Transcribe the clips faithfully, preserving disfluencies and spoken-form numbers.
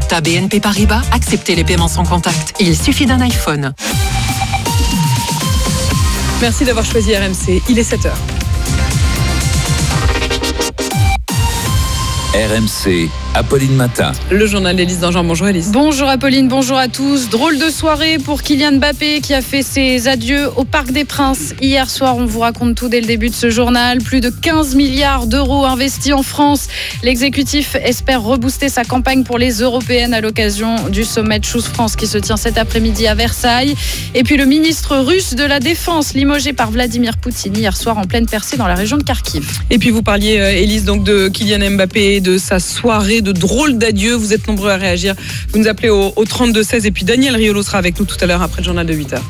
carte à B N P Paribas, acceptez les paiements sans contact. Il suffit d'un iPhone. Merci d'avoir choisi R M C. Il est sept heures. R M C, Apolline Matin. Le journal d'Élise Dangean. Bonjour Élise. Bonjour Apolline, bonjour à tous. Drôle de soirée pour Kylian Mbappé qui a fait ses adieux au Parc des Princes. Hier soir, on vous raconte tout dès le début de ce journal. Plus de quinze milliards d'euros investis en France. L'exécutif espère rebooster sa campagne pour les européennes à l'occasion du sommet Choose France qui se tient cet après-midi à Versailles. Et puis le ministre russe de la Défense, limogé par Vladimir Poutine hier soir en pleine percée dans la région de Kharkiv. Et puis vous parliez, Élise, donc de Kylian Mbappé, de sa soirée de drôle d'adieu. Vous êtes nombreux à réagir. Vous nous appelez au, au trente-deux seize et puis Daniel Riolo sera avec nous tout à l'heure après le journal de huit heures.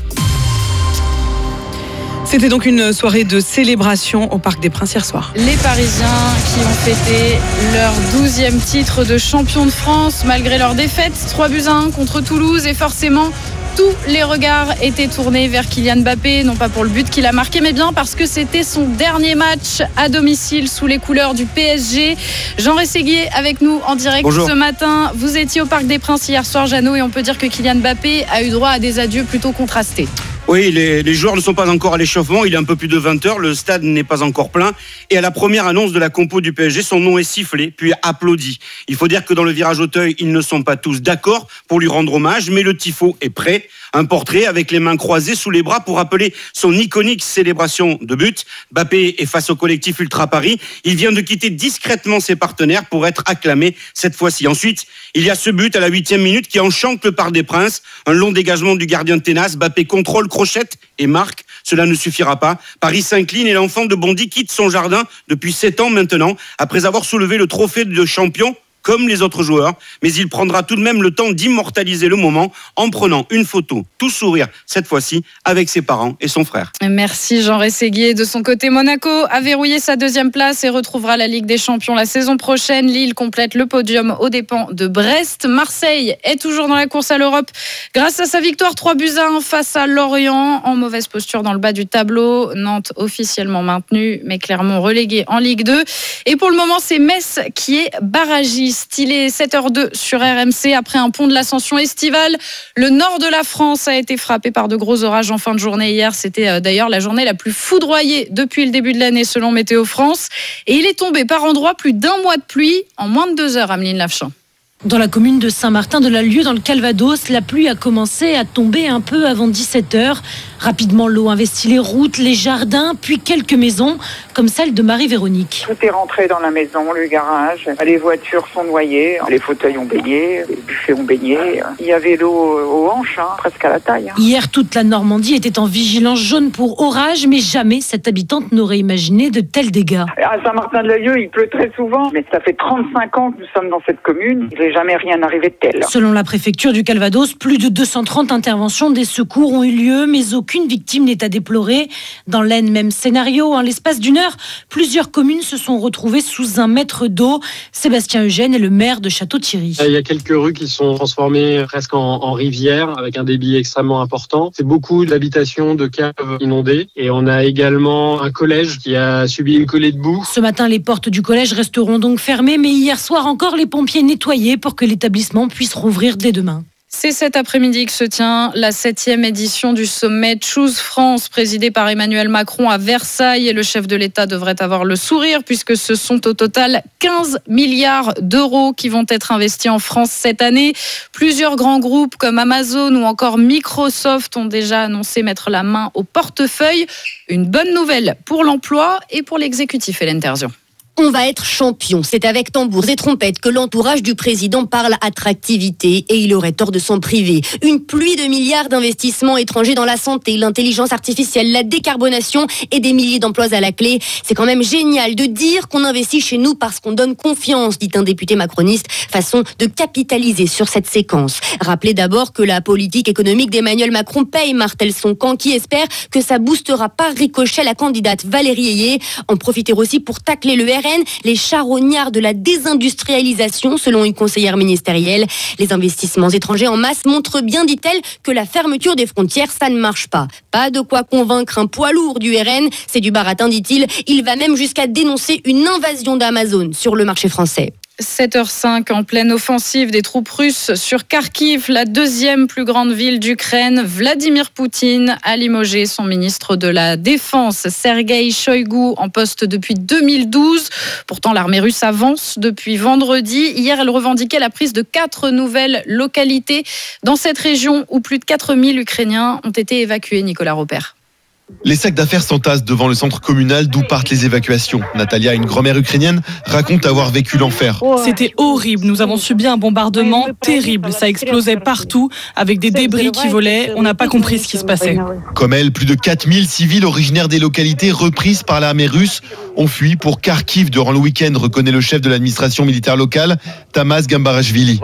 C'était donc une soirée de célébration au Parc des Princes hier soir. Les Parisiens qui ont fêté leur douzième titre de champion de France malgré leur défaite trois buts à un contre Toulouse et forcément tous les regards étaient tournés vers Kylian Mbappé, non pas pour le but qu'il a marqué, mais bien parce que c'était son dernier match à domicile sous les couleurs du P S G. Jean Rességuier avec nous en direct. Bonjour. Ce matin. Vous étiez au Parc des Princes hier soir, Jeannot, et on peut dire que Kylian Mbappé a eu droit à des adieux plutôt contrastés. Oui, les, les joueurs ne sont pas encore à l'échauffement. Il est un peu plus de vingt heures. Le stade n'est pas encore plein. Et à la première annonce de la compo du P S G, son nom est sifflé, puis applaudi. Il faut dire que dans le virage Auteuil, ils ne sont pas tous d'accord pour lui rendre hommage, mais le tifo est prêt. Un portrait avec les mains croisées sous les bras pour rappeler son iconique célébration de but. Mbappé est face au collectif Ultra Paris. Il vient de quitter discrètement ses partenaires pour être acclamé cette fois-ci. Ensuite, il y a ce but à la huitième minute qui enchante le Parc des Princes. Un long dégagement du gardien de Ténas. Mbappé contrôle, crochette et marque. Cela ne suffira pas. Paris s'incline et l'enfant de Bondy quitte son jardin depuis sept ans maintenant, après avoir soulevé le trophée de champion comme les autres joueurs, mais il prendra tout de même le temps d'immortaliser le moment en prenant une photo, tout sourire, cette fois-ci, avec ses parents et son frère. Merci Jean Rességuier. De son côté, Monaco a verrouillé sa deuxième place et retrouvera la Ligue des Champions la saison prochaine. Lille complète le podium aux dépens de Brest. Marseille est toujours dans la course à l'Europe grâce à sa victoire trois buts à un face à Lorient, en mauvaise posture dans le bas du tableau. Nantes officiellement maintenue, mais Clermont relégué en Ligue deux. Et pour le moment, c'est Metz qui est barragiste. Il est sept heures zéro deux sur R M C. Après un pont de l'ascension estivale, le nord de la France a été frappé par de gros orages en fin de journée hier. C'était d'ailleurs la journée la plus foudroyée depuis le début de l'année selon Météo France. Et il est tombé par endroits plus d'un mois de pluie en moins de deux heures, Ameline Lafchamp. Dans la commune de Saint-Martin-de-la-Lieue, dans le Calvados, la pluie a commencé à tomber un peu avant dix-sept heures. Rapidement, l'eau investit les routes, les jardins, puis quelques maisons, comme celle de Marie-Véronique. Tout est rentré dans la maison, le garage. Les voitures sont noyées, les fauteuils ont baigné, les buffets ont baigné. Il y avait l'eau aux hanches, hein, presque à la taille. Hein. Hier, toute la Normandie était en vigilance jaune pour orage, mais jamais cette habitante n'aurait imaginé de tels dégâts. À Saint-Martin-de-la-Lieue, il pleut très souvent, mais ça fait trente-cinq ans que nous sommes dans cette commune. Il n'est jamais rien arrivé de tel. Selon la préfecture du Calvados, plus de deux cent trente interventions des secours ont eu lieu, mais aucune victime n'est à déplorer. Dans l'Aisne, même scénario. En l'espace d'une heure, plusieurs communes se sont retrouvées sous un mètre d'eau. Sébastien Eugène est le maire de Château-Thierry. Il y a quelques rues qui sont transformées presque en, en rivière avec un débit extrêmement important. C'est beaucoup d'habitations, de caves inondées. Et on a également un collège qui a subi une collée de boue. Ce matin, les portes du collège resteront donc fermées, mais hier soir encore, les pompiers nettoyaient pour que l'établissement puisse rouvrir dès demain. C'est cet après-midi que se tient la septième édition du sommet Choose France, présidé par Emmanuel Macron à Versailles. Et le chef de l'État devrait avoir le sourire puisque ce sont au total quinze milliards d'euros qui vont être investis en France cette année. Plusieurs grands groupes comme Amazon ou encore Microsoft ont déjà annoncé mettre la main au portefeuille. Une bonne nouvelle pour l'emploi et pour l'exécutif, Hélène Terzian. On va être champion. C'est avec tambours et trompettes que l'entourage du président parle attractivité et il aurait tort de s'en priver. Une pluie de milliards d'investissements étrangers dans la santé, l'intelligence artificielle, la décarbonation et des milliers d'emplois à la clé. C'est quand même génial de dire qu'on investit chez nous parce qu'on donne confiance, dit un député macroniste, façon de capitaliser sur cette séquence. Rappelez d'abord que la politique économique d'Emmanuel Macron paye, martèle son camp, qui espère que ça boostera par ricochet la candidate Valérie Ayé. En profiter aussi pour tacler le R N, les charognards de la désindustrialisation, selon une conseillère ministérielle. Les investissements étrangers en masse montrent bien, dit-elle, que la fermeture des frontières, ça ne marche pas. Pas de quoi convaincre un poids lourd du R N, c'est du baratin, dit-il. Il va même jusqu'à dénoncer une invasion d'Amazon sur le marché français. sept heures cinq, en pleine offensive des troupes russes sur Kharkiv, la deuxième plus grande ville d'Ukraine. Vladimir Poutine a limogé son ministre de la Défense, Sergueï Shoïgu, en poste depuis deux mille douze. Pourtant, l'armée russe avance depuis vendredi. Hier, elle revendiquait la prise de quatre nouvelles localités dans cette région où plus de quatre mille Ukrainiens ont été évacués. Nicolas Robert. Les sacs d'affaires s'entassent devant le centre communal d'où partent les évacuations. Natalia, une grand-mère ukrainienne, raconte avoir vécu l'enfer. C'était horrible. Nous avons subi un bombardement terrible. Ça explosait partout avec des débris qui volaient. On n'a pas compris ce qui se passait. Comme elle, plus de quatre mille civils originaires des localités reprises par l'armée russe ont fui pour Kharkiv durant le week-end, reconnaît le chef de l'administration militaire locale, Tamas Gambarashvili.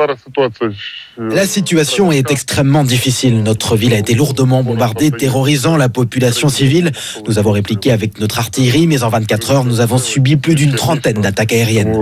La situation est extrêmement difficile. Notre ville a été lourdement bombardée, terrorisant la population civile. Nous avons répliqué avec notre artillerie, mais en vingt-quatre heures, nous avons subi plus d'une trentaine d'attaques aériennes.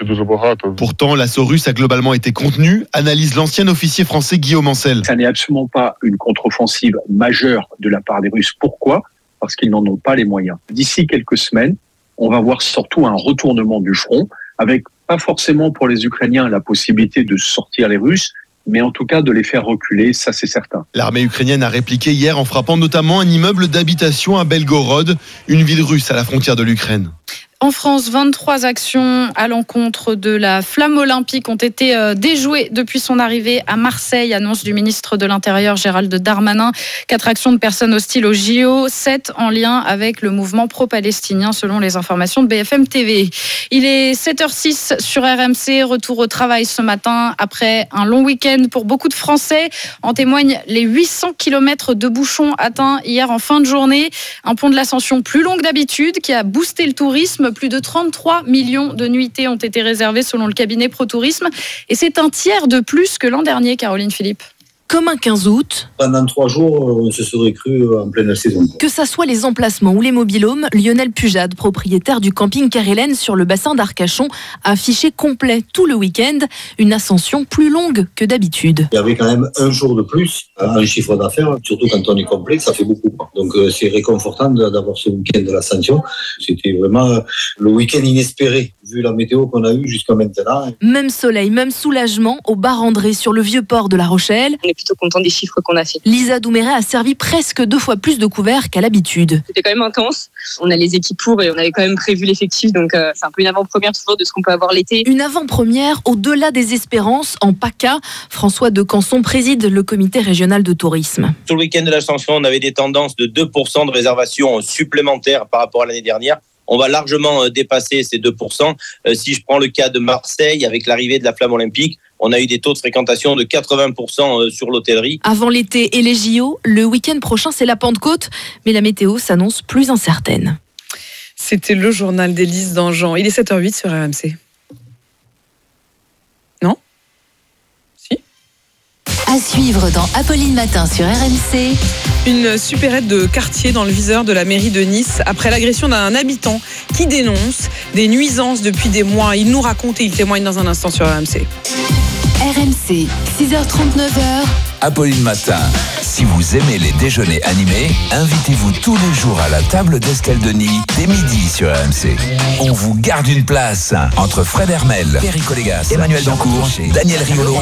Pourtant, l'assaut russe a globalement été contenu, analyse l'ancien officier français Guillaume Ancel. Ça n'est absolument pas une contre-offensive majeure de la part des Russes. Pourquoi ? Parce qu'ils n'en ont pas les moyens. D'ici quelques semaines, on va voir surtout un retournement du front, avec pas forcément pour les Ukrainiens la possibilité de sortir les Russes, mais en tout cas de les faire reculer, ça c'est certain. L'armée ukrainienne a répliqué hier en frappant notamment un immeuble d'habitation à Belgorod, une ville russe à la frontière de l'Ukraine. En France, vingt-trois actions à l'encontre de la flamme olympique ont été déjouées depuis son arrivée à Marseille, annonce du ministre de l'Intérieur Gérald Darmanin. Quatre actions de personnes hostiles aux J O, sept en lien avec le mouvement pro-palestinien selon les informations de B F M T V. Il est sept heures six sur R M C, retour au travail ce matin après un long week-end pour beaucoup de Français. En témoignent les huit cents kilomètres de bouchons atteints hier en fin de journée. Un pont de l'Ascension plus long que d'habitude qui a boosté le tourisme. Plus de trente-trois millions de nuitées ont été réservées selon le cabinet ProTourisme. Et c'est un tiers de plus que l'an dernier, Caroline Philippe. Comme un quinze août. Pendant trois jours, on se serait cru en pleine saison. Que ça soit les emplacements ou les mobilhomes, Lionel Pujade, propriétaire du camping Carélène sur le bassin d'Arcachon, a affiché complet tout le week-end, une ascension plus longue que d'habitude. Il y avait quand même un jour de plus, un chiffre d'affaires, surtout quand on est complet, ça fait beaucoup. Donc c'est réconfortant d'avoir ce week-end de l'ascension. C'était vraiment le week-end inespéré, vu la météo qu'on a eue jusqu'à maintenant. Même soleil, même soulagement au bar André sur le vieux port de La Rochelle. On est plutôt content des chiffres qu'on a fait. Lisa Douméret a servi presque deux fois plus de couverts qu'à l'habitude. C'était quand même intense. On a les équipes pour et on avait quand même prévu l'effectif, donc euh, c'est un peu une avant-première toujours de ce qu'on peut avoir l'été. Une avant-première au-delà des espérances en PACA. François de Canson préside le comité régional de tourisme. Sur le week-end de l'Ascension, on avait des tendances de deux pour cent de réservations supplémentaires par rapport à l'année dernière. On va largement dépasser ces deux pour cent. Euh, si je prends le cas de Marseille, avec l'arrivée de la flamme olympique, on a eu des taux de fréquentation de quatre-vingts pour cent sur l'hôtellerie. Avant l'été et les J O, le week-end prochain, c'est la Pentecôte, mais la météo s'annonce plus incertaine. C'était le journal d'Élise Dangean. Il est sept heures huit sur R M C. Non ? Si ? À suivre dans Apolline Matin sur R M C. Une supérette de quartier dans le viseur de la mairie de Nice après l'agression d'un habitant qui dénonce des nuisances depuis des mois. Il nous raconte et il témoigne dans un instant sur R M C. R M C, six heures trente-neuf. Apolline Matin. Si vous aimez les déjeuners animés, invitez-vous tous les jours à la table d'Estelle Denis dès midi sur R M C. On vous garde une place entre Fred Hermel, Perry Collegas, Emmanuel Dancourt, Daniel Riolo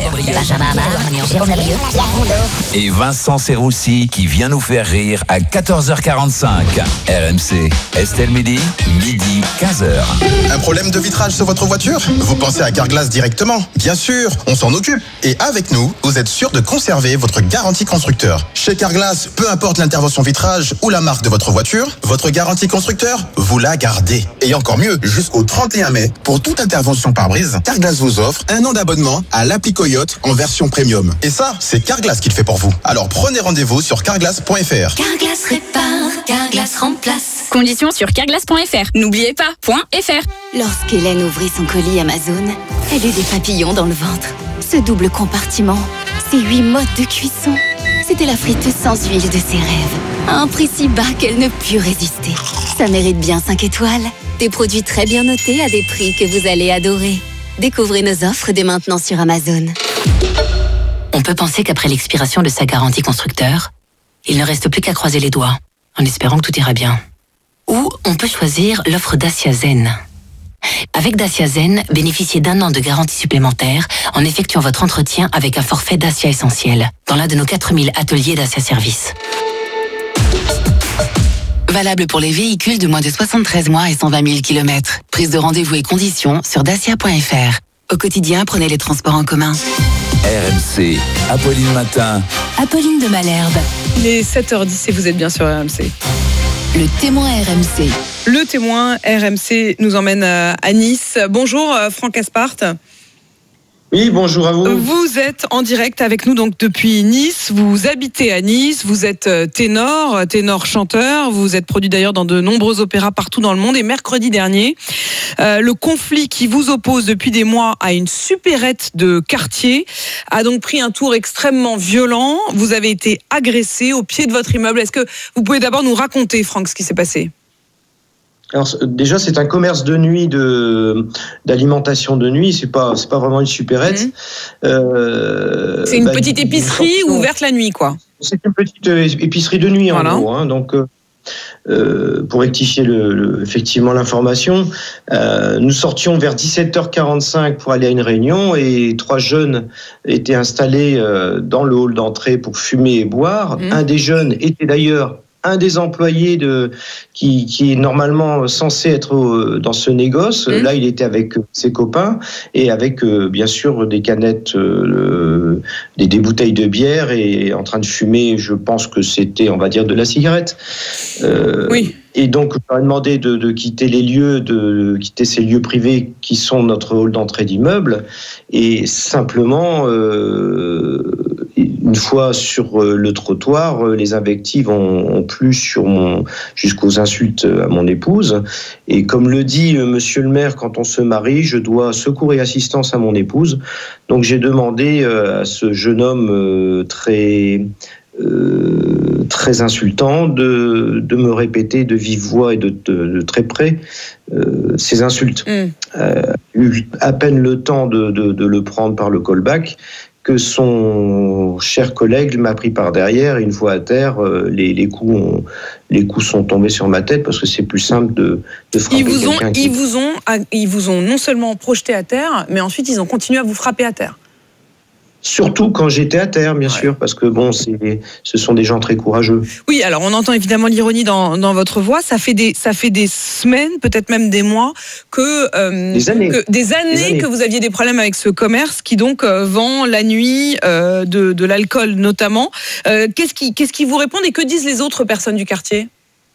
et Vincent Serroussi qui vient nous faire rire à quatorze heures quarante-cinq. R M C, Estelle Midi, midi, quinze heures. Un problème de vitrage sur votre voiture ? Vous pensez à Carglass directement ? Bien sûr, on s'en occupe. Et avec nous, vous êtes sûr de conserver votre garantie constructeur. Chez Carglass, peu importe l'intervention vitrage ou la marque de votre voiture, votre garantie constructeur, vous la gardez. Et encore mieux, jusqu'au trente et un mai, pour toute intervention pare-brise, Carglass vous offre un an d'abonnement à l'appli Coyote en version premium. Et ça, c'est Carglass qui le fait pour vous. Alors prenez rendez-vous sur carglass point f r. Carglass répare, Carglass remplace. Conditions sur carglass point f r. N'oubliez pas, .fr. Lorsqu'Hélène ouvrit son colis Amazon, elle eut des papillons dans le ventre. Ce double compartiment, ces huit modes de cuisson, c'était la friteuse sans huile de ses rêves. À un prix si bas qu'elle ne put résister. Ça mérite bien cinq étoiles. Des produits très bien notés à des prix que vous allez adorer. Découvrez nos offres dès maintenant sur Amazon. On peut penser qu'après l'expiration de sa garantie constructeur, il ne reste plus qu'à croiser les doigts, en espérant que tout ira bien. Ou on peut choisir l'offre Dacia Zen. Avec Dacia Zen, bénéficiez d'un an de garantie supplémentaire en effectuant votre entretien avec un forfait Dacia Essentiel dans l'un de nos quatre mille ateliers Dacia Service. Valable pour les véhicules de moins de soixante-treize mois et cent vingt mille kilomètres. Prise de rendez-vous et conditions sur dacia point f r. Au quotidien, prenez les transports en commun. R M C, Apolline Matin. Apolline de Malherbe. Il est sept heures dix et vous êtes bien sur R M C. Le témoin R M C. Le témoin R M C nous emmène à Nice. Bonjour Franck Aspart. Oui, bonjour à vous. Vous êtes en direct avec nous donc depuis Nice. Vous habitez à Nice. Vous êtes ténor, ténor chanteur. Vous êtes produit d'ailleurs dans de nombreux opéras partout dans le monde. Et mercredi dernier, euh, le conflit qui vous oppose depuis des mois à une supérette de quartier a donc pris un tour extrêmement violent. Vous avez été agressé au pied de votre immeuble. Est-ce que vous pouvez d'abord nous raconter, Franck, ce qui s'est passé ? Alors déjà, c'est un commerce de nuit de d'alimentation de nuit. C'est pas c'est pas vraiment une supérette. Mmh. Euh, c'est une bah, petite épicerie une ouverte la nuit, quoi. C'est une petite épicerie de nuit voilà. en gros. Hein, donc euh, pour rectifier le, le, effectivement l'information, euh, nous sortions vers dix-sept heures quarante-cinq pour aller à une réunion et trois jeunes étaient installés euh, dans le hall d'entrée pour fumer et boire. Mmh. Un des jeunes était d'ailleurs un des employés de, qui, qui est normalement censé être dans ce négoce. Mmh. Là, il était avec ses copains et avec, euh, bien sûr, des canettes, euh, des, des bouteilles de bière et en train de fumer, je pense que c'était, on va dire, de la cigarette. Euh, oui. Et donc, je leur ai demandé de, de quitter les lieux, de, de quitter ces lieux privés qui sont notre hall d'entrée d'immeuble. Et simplement, euh, une fois sur le trottoir, les invectives ont, ont plu sur mon, jusqu'aux insultes à mon épouse. Et comme le dit monsieur le maire, quand on se marie, je dois secours et assistance à mon épouse. Donc, j'ai demandé à ce jeune homme très... Euh, très insultant de, de me répéter de vive voix et de, de, de très près euh, ces insultes. Mm. Euh, eu à peine le temps de, de, de le prendre par le callback que son cher collègue m'a pris par derrière et une fois à terre, euh, les, les, coups ont, les coups sont tombés sur ma tête parce que c'est plus simple de, de frapper ils vous ont, quelqu'un. Qui... Ils, vous ont, ils vous ont non seulement projeté à terre, mais ensuite ils ont continué à vous frapper à terre. Surtout quand j'étais à terre, bien ouais. sûr, parce que bon, c'est, ce sont des gens très courageux. Oui, alors on entend évidemment l'ironie dans, dans votre voix. Ça fait des, ça fait des semaines, peut-être même des mois, que euh, des années, que, des années, des années que vous aviez des problèmes avec ce commerce qui donc euh, vend la nuit euh, de, de l'alcool notamment. Euh, qu'est-ce qui, qu'est-ce qui vous répondent et que disent les autres personnes du quartier ?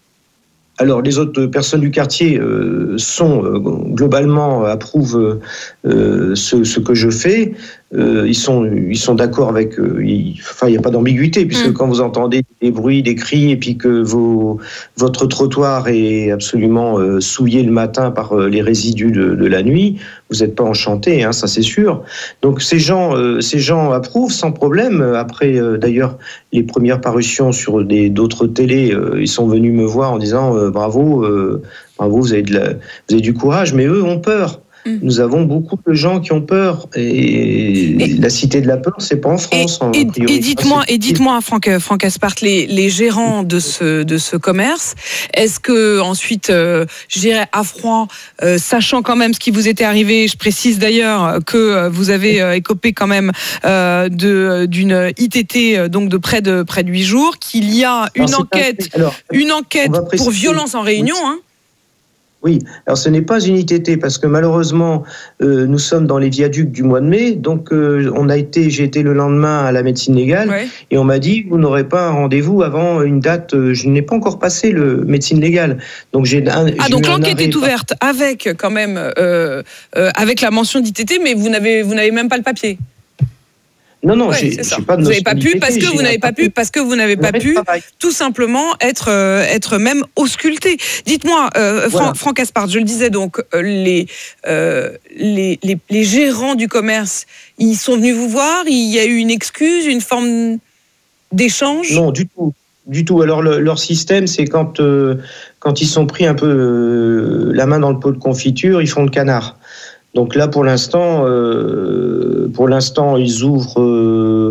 Alors, les autres personnes du quartier euh, sont euh, globalement euh, approuvent euh, ce, ce que je fais. Euh, ils sont ils sont d'accord avec. Euh, ils, enfin, il n'y a pas d'ambiguïté puisque mmh. quand vous entendez des bruits, des cris et puis que vos votre trottoir est absolument euh, souillé le matin par euh, les résidus de, de la nuit, vous n'êtes pas enchanté, hein, ça c'est sûr. Donc ces gens euh, ces gens approuvent sans problème. Après euh, d'ailleurs les premières parutions sur des d'autres télés, euh, ils sont venus me voir en disant euh, bravo euh, bravo vous avez de la, vous avez du courage, mais eux ont peur. Nous avons beaucoup de gens qui ont peur et, et la cité de la peur, c'est pas en France. Et, et, et dites-moi, et dites-moi, Franck, Franck Aspart, les, les gérants de ce de ce commerce, est-ce que ensuite, euh, j'irai à froid, euh, sachant quand même ce qui vous était arrivé, je précise d'ailleurs que vous avez euh, écopé quand même euh, de d'une I T T donc de près de près de huit jours, qu'il y a une alors, enquête, un... alors, une enquête pour violence en réunion, oui. hein. Oui, alors ce n'est pas une I T T parce que malheureusement euh, nous sommes dans les viaducs du mois de mai, donc euh, on a été, j'ai été le lendemain à la médecine légale ouais. et on m'a dit vous n'aurez pas un rendez-vous avant une date. Euh, je n'ai pas encore passé le médecine légale, donc j'ai. Un, ah j'ai donc l'enquête est ouverte avec quand même euh, euh, avec la mention d'I T T, mais vous n'avez vous n'avez même pas le papier. Non, non, ouais, j'ai, j'ai pas de vous n'avez pas pu parce que vous n'avez pas pu parce que vous n'avez pas pu tout simplement être euh, être même ausculté. Dites-moi, euh, voilà. Franck Aspart, je le disais donc euh, les, euh, les les les gérants du commerce, ils sont venus vous voir. Il y a eu une excuse, une forme d'échange. Non, du tout. Du tout. Alors le, leur système, c'est quand euh, quand ils sont pris un peu euh, la main dans le pot de confiture, ils font le canard. Donc là, pour l'instant, euh, pour l'instant, ils ouvrent euh,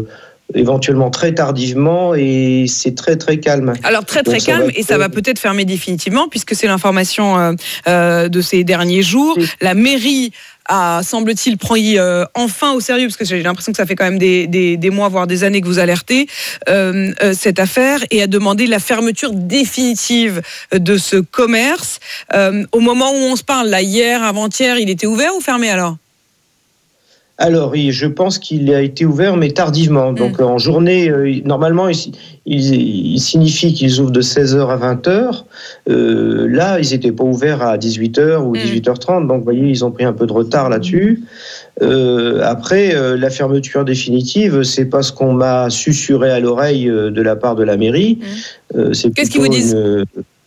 éventuellement très tardivement, et c'est très très calme. Alors très très Donc, ça calme, va être... et ça va peut-être fermer définitivement, puisque c'est l'information euh, euh, de ces derniers jours. Oui. La mairie a, semble-t-il, pris euh, enfin au sérieux, parce que j'ai l'impression que ça fait quand même des, des, des mois, voire des années que vous alertez, euh, euh, cette affaire, et a demandé la fermeture définitive de ce commerce. Euh, au moment où on se parle, là, hier, avant-hier, il était ouvert ou fermé alors ? Alors, je pense qu'il a été ouvert, mais tardivement. Donc, mmh. en journée, euh, normalement, il, il, il signifie qu'ils ouvrent de seize heures à vingt heures. Euh, là, ils n'étaient pas ouverts à dix-huit heures ou mmh. dix-huit heures trente. Donc, vous voyez, ils ont pris un peu de retard là-dessus. Euh, après, euh, la fermeture définitive, c'est pas ce qu'on m'a susurré à l'oreille euh, de la part de la mairie. Mmh. Euh, c'est Qu'est-ce qu'ils vous disent une,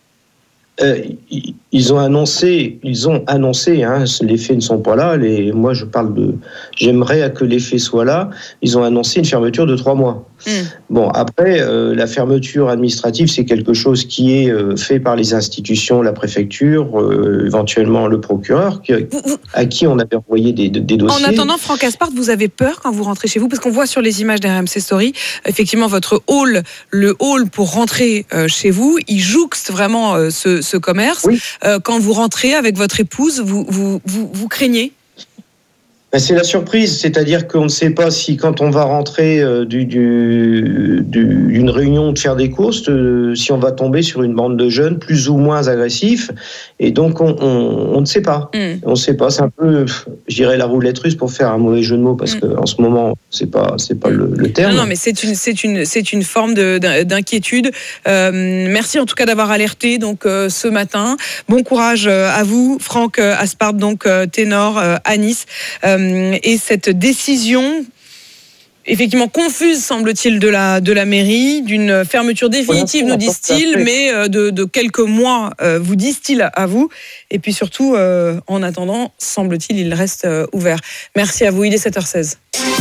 Euh, ils ont annoncé, ils ont annoncé, hein, les faits ne sont pas là. Les, moi, je parle de, j'aimerais que les faits soient là. Ils ont annoncé une fermeture de trois mois. Mmh. Bon, après, euh, la fermeture administrative, c'est quelque chose qui est euh, fait par les institutions, la préfecture, euh, éventuellement le procureur, qui, à qui on avait envoyé des, des dossiers. En attendant, Franck Aspart, vous avez peur quand vous rentrez chez vous, parce qu'on voit sur les images d'R M C Story, effectivement, votre hall, le hall pour rentrer euh, chez vous, il jouxte vraiment euh, ce, ce commerce. Oui. Euh, quand vous rentrez avec votre épouse, vous, vous, vous, vous craignez ? Ben c'est la surprise, c'est-à-dire qu'on ne sait pas si quand on va rentrer euh, du, du, du, d'une réunion de faire des courses, euh, si on va tomber sur une bande de jeunes plus ou moins agressifs, et donc on, on, on ne sait pas. Mm. On ne sait pas, c'est un peu, je dirais, la roulette russe pour faire un mauvais jeu de mots, parce mm. qu'en ce moment, c'est pas, c'est pas le, le terme. Non, non, mais c'est une, c'est une, c'est une forme de, d'inquiétude. Euh, merci en tout cas d'avoir alerté donc euh, ce matin. Bon courage à vous, Franck Aspart, donc euh, ténor euh, à Nice. Euh, Et cette décision, effectivement confuse, semble-t-il, de la, de la mairie, d'une fermeture définitive, nous disent-ils, mais de, de quelques mois, euh, vous disent-ils à vous. Et puis surtout, euh, en attendant, semble-t-il, il reste euh, ouvert. Merci à vous, il est sept heures seize.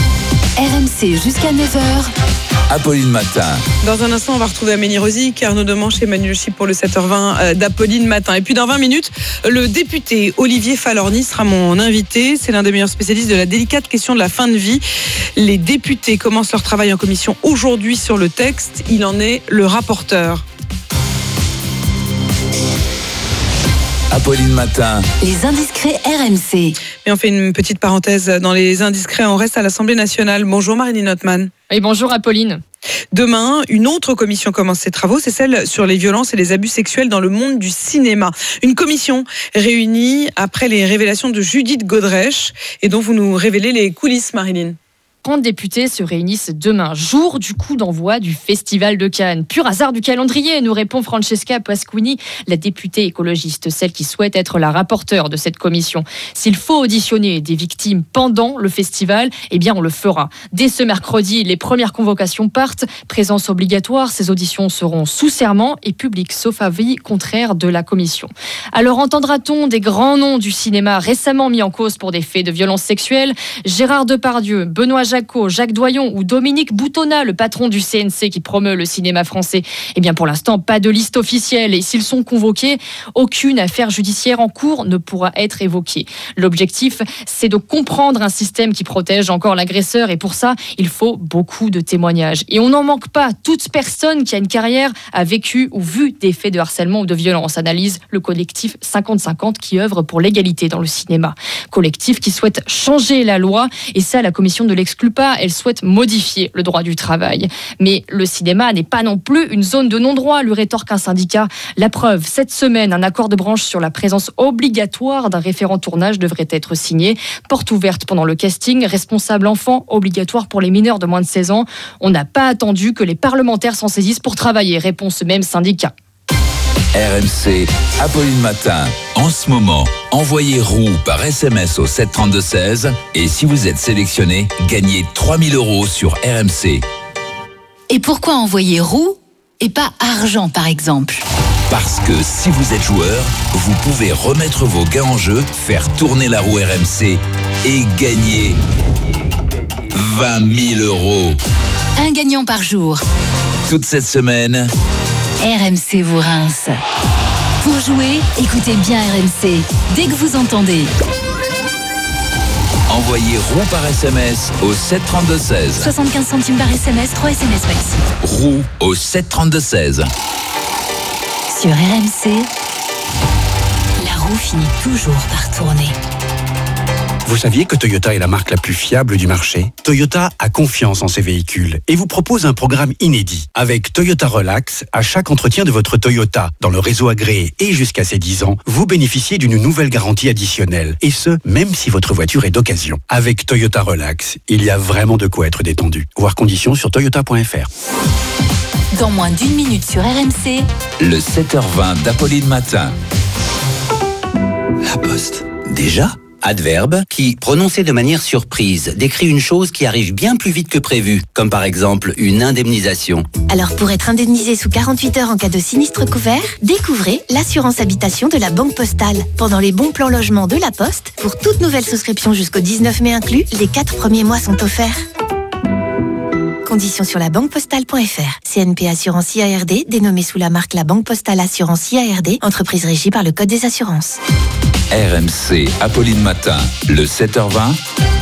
R M C jusqu'à neuf heures. Apolline Matin. Dans un instant, on va retrouver Amélie Rosic, Arnaud Demanche et Emmanuel Chip pour le sept heures vingt d'Apolline Matin. Et puis dans vingt minutes, le député Olivier Falorni sera mon invité. C'est l'un des meilleurs spécialistes de la délicate question de la fin de vie. Les députés commencent leur travail en commission aujourd'hui sur le texte. Il en est le rapporteur. Apolline Matin. Les indiscrets R M C. Et on fait une petite parenthèse dans les indiscrets. On reste à l'Assemblée nationale. Bonjour Marilyn Notman. Et bonjour Apolline. Demain, une autre commission commence ses travaux, c'est celle sur les violences et les abus sexuels dans le monde du cinéma. Une commission réunie après les révélations de Judith Godrèche et dont vous nous révélez les coulisses, Marilyn. trente députés se réunissent demain, jour du coup d'envoi du Festival de Cannes. Pur hasard du calendrier, nous répond Francesca Pasquini, la députée écologiste, celle qui souhaite être la rapporteure de cette commission. S'il faut auditionner des victimes pendant le festival, eh bien on le fera. Dès ce mercredi, les premières convocations partent. Présence obligatoire, ces auditions seront sous serment et publiques, sauf avis contraire de la commission. Alors entendra-t-on des grands noms du cinéma récemment mis en cause pour des faits de violence sexuelle ? Gérard Depardieu, Benoît Jacquot, Jacques Doyon ou Dominique Boutonnat, le patron du C N C qui promeut le cinéma français. Eh bien, pour l'instant, pas de liste officielle. Et s'ils sont convoqués, aucune affaire judiciaire en cours ne pourra être évoquée. L'objectif, c'est de comprendre un système qui protège encore l'agresseur. Et pour ça, il faut beaucoup de témoignages. Et on n'en manque pas. Toute personne qui a une carrière a vécu ou vu des faits de harcèlement ou de violence, analyse le collectif cinquante cinquante qui œuvre pour l'égalité dans le cinéma. Collectif qui souhaite changer la loi. Et ça, la commission ne l'exclut pas, elle souhaite modifier le droit du travail. Mais le cinéma n'est pas non plus une zone de non-droit, lui rétorque un syndicat. La preuve, cette semaine, un accord de branche sur la présence obligatoire d'un référent tournage devrait être signé. Porte ouverte pendant le casting, responsable enfant, obligatoire pour les mineurs de moins de seize ans. On n'a pas attendu que les parlementaires s'en saisissent pour travailler, répond ce même syndicat. R M C, Apolline Matin. En ce moment, envoyez roue par S M S au sept trente-deux seize et si vous êtes sélectionné, gagnez trois mille euros sur R M C. Et pourquoi envoyer roue et pas argent par exemple ? Parce que si vous êtes joueur, vous pouvez remettre vos gains en jeu, faire tourner la roue R M C et gagner vingt mille euros. Un gagnant par jour. Toute cette semaine, R M C vous rince. Pour jouer, écoutez bien R M C. Dès que vous entendez Envoyez roue par S M S au sept trente-deux seize. soixante-quinze centimes par S M S, trois S M S maxi. Roue au sept trente-deux seize. Sur R M C, la roue finit toujours par tourner. Vous saviez que Toyota est la marque la plus fiable du marché ? Toyota a confiance en ses véhicules et vous propose un programme inédit. Avec Toyota Relax, à chaque entretien de votre Toyota dans le réseau agréé et jusqu'à ses dix ans, vous bénéficiez d'une nouvelle garantie additionnelle. Et ce, même si votre voiture est d'occasion. Avec Toyota Relax, il y a vraiment de quoi être détendu. Voir conditions sur toyota point f r. Dans moins d'une minute sur R M C, le sept heures vingt d'Apolline Matin. La Poste. Déjà ? Adverbe qui, prononcé de manière surprise, décrit une chose qui arrive bien plus vite que prévu, comme par exemple une indemnisation. Alors pour être indemnisé sous quarante-huit heures en cas de sinistre couvert, découvrez l'assurance habitation de la Banque Postale. Pendant les bons plans logement de la Poste, pour toute nouvelle souscription jusqu'au dix-neuf mai inclus, les quatre premiers mois sont offerts. Conditions sur la banque postale point f r. C N P Assurance I A R D, dénommée sous la marque La Banque Postale Assurance I A R D, entreprise régie par le Code des assurances. R M C, Apolline Matin, le sept heures vingt.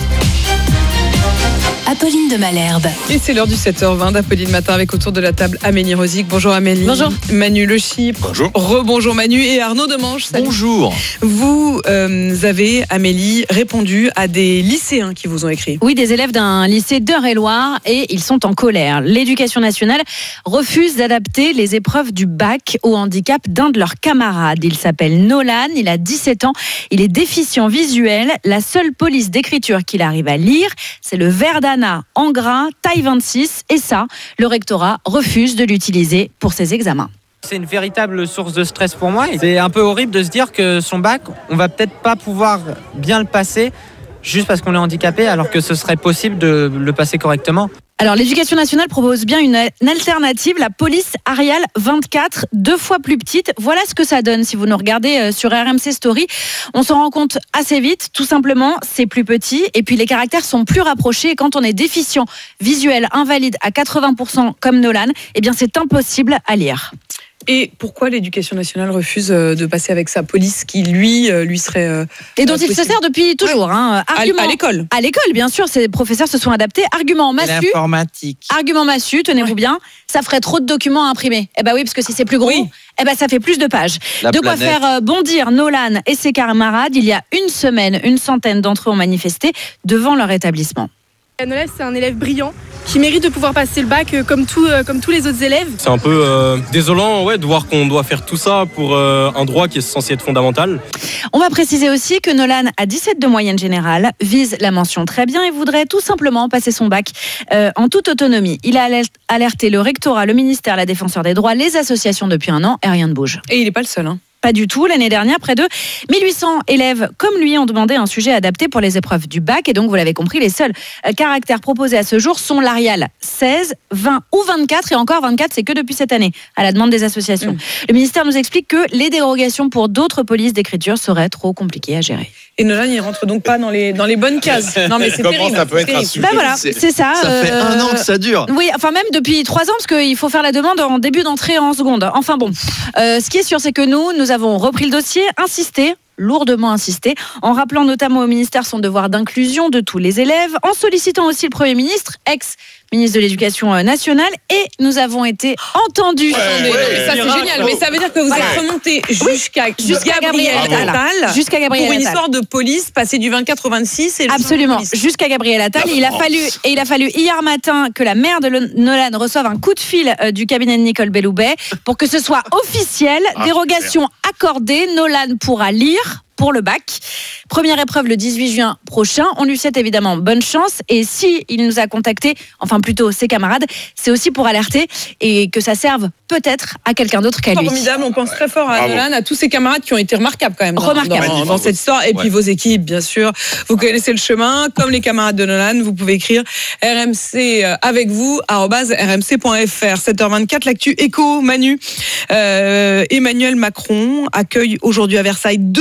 Apolline de Malherbe. Et c'est l'heure du sept heures vingt d'Apolline Matin avec autour de la table Amélie Rosic. Bonjour Amélie. Bonjour. Manu Le Chypre. Bonjour. Rebonjour Manu et Arnaud Demange. Salut. Bonjour. Vous euh, avez, Amélie, répondu à des lycéens qui vous ont écrit. Oui, des élèves d'un lycée d'Eure-et-Loire et ils sont en colère. L'éducation nationale refuse d'adapter les épreuves du bac au handicap d'un de leurs camarades. Il s'appelle Nolan, il a dix-sept ans, il est déficient visuel. La seule police d'écriture qu'il arrive à lire, c'est le Verdana en gras, taille vingt-six, et ça, le rectorat refuse de l'utiliser pour ses examens. C'est une véritable source de stress pour moi. C'est un peu horrible de se dire que son bac, on va peut-être pas pouvoir bien le passer juste parce qu'on est handicapé, alors que ce serait possible de le passer correctement. Alors, l'éducation nationale propose bien une, une alternative, la police Arial vingt-quatre, deux fois plus petite. Voilà ce que ça donne si vous nous regardez sur R M C Story. On s'en rend compte assez vite, tout simplement, c'est plus petit et puis les caractères sont plus rapprochés. Et quand on est déficient visuel, invalide à quatre-vingts pour cent comme Nolan, eh bien c'est impossible à lire. Et pourquoi l'éducation nationale refuse de passer avec sa police qui, lui, lui serait... Et dont il se sert depuis toujours. Hein. Argument, à l'école. À l'école, bien sûr. Ces professeurs se sont adaptés. Argument massu. L'informatique. Argument massu, tenez-vous bien. Ça ferait trop de documents à imprimer. Eh ben oui, parce que si c'est plus gros, oui. eh ben ça fait plus de pages. La de planète. quoi faire bondir Nolan et ses camarades. Il y a une semaine, une centaine d'entre eux ont manifesté devant leur établissement. Nolan, c'est un élève brillant qui mérite de pouvoir passer le bac comme, tout, comme tous les autres élèves. C'est un peu euh, désolant ouais, de voir qu'on doit faire tout ça pour euh, un droit qui est censé être fondamental. On va préciser aussi que Nolan a dix-sept de moyenne générale, vise la mention très bien et voudrait tout simplement passer son bac euh, en toute autonomie. Il a alerté le rectorat, le ministère, la défenseur des droits, les associations depuis un an et rien ne bouge. Et il n'est pas le seul, hein. Pas du tout. L'année dernière, près de mille huit cents élèves comme lui ont demandé un sujet adapté pour les épreuves du bac. Et donc, vous l'avez compris, les seuls caractères proposés à ce jour sont l'Arial seize, vingt ou vingt-quatre. Et encore, vingt-quatre, c'est que depuis cette année, à la demande des associations. Mmh. Le ministère nous explique que les dérogations pour d'autres polices d'écriture seraient trop compliquées à gérer. Et Nolan, il rentre donc pas dans les, dans les bonnes cases. Non, mais c'est Comment terrible. ça peut être un sujet Ben voilà, c'est, c'est ça. Ça euh, fait un an que ça dure. Oui, enfin même depuis trois ans, parce qu'il faut faire la demande en début d'entrée en seconde. Enfin bon, euh, ce qui est sûr, c'est que nous, nous avons repris le dossier, insisté, lourdement insisté, en rappelant notamment au ministère son devoir d'inclusion de tous les élèves, en sollicitant aussi le Premier ministre, ex-ministre de l'Éducation nationale, et nous avons été entendus. Ouais, ouais, ça c'est génial, mais ça veut dire que vous êtes remonté jusqu'à, oui, jusqu'à Gabriel Attal, jusqu'à Gabriel pour une Attal. histoire de police, passer du vingt-quatre au vingt-six. Et absolument, jusqu'à Gabriel Attal. Il a fallu, et il a fallu hier matin que la mère de Nolan reçoive un coup de fil du cabinet de Nicole Belloubet pour que ce soit officiel, ah, dérogation accordée, Nolan pourra lire pour le bac. Première épreuve le dix-huit juin prochain. On lui souhaite évidemment bonne chance. Et si il nous a contactés, enfin plutôt ses camarades, c'est aussi pour alerter et que ça serve peut-être à quelqu'un d'autre qu'à lui. Formidable, on pense très fort à Bravo. Nolan, à tous ses camarades qui ont été remarquables quand même dans, remarquables. dans, dans cette histoire. Et ouais. puis vos équipes, bien sûr. Vous connaissez le chemin. Comme les camarades de Nolan, vous pouvez écrire R M C avec vous, arobase r m c point f r. sept heures vingt-quatre, l'actu éco, Manu. Euh, Emmanuel Macron accueille aujourd'hui à Versailles deux cents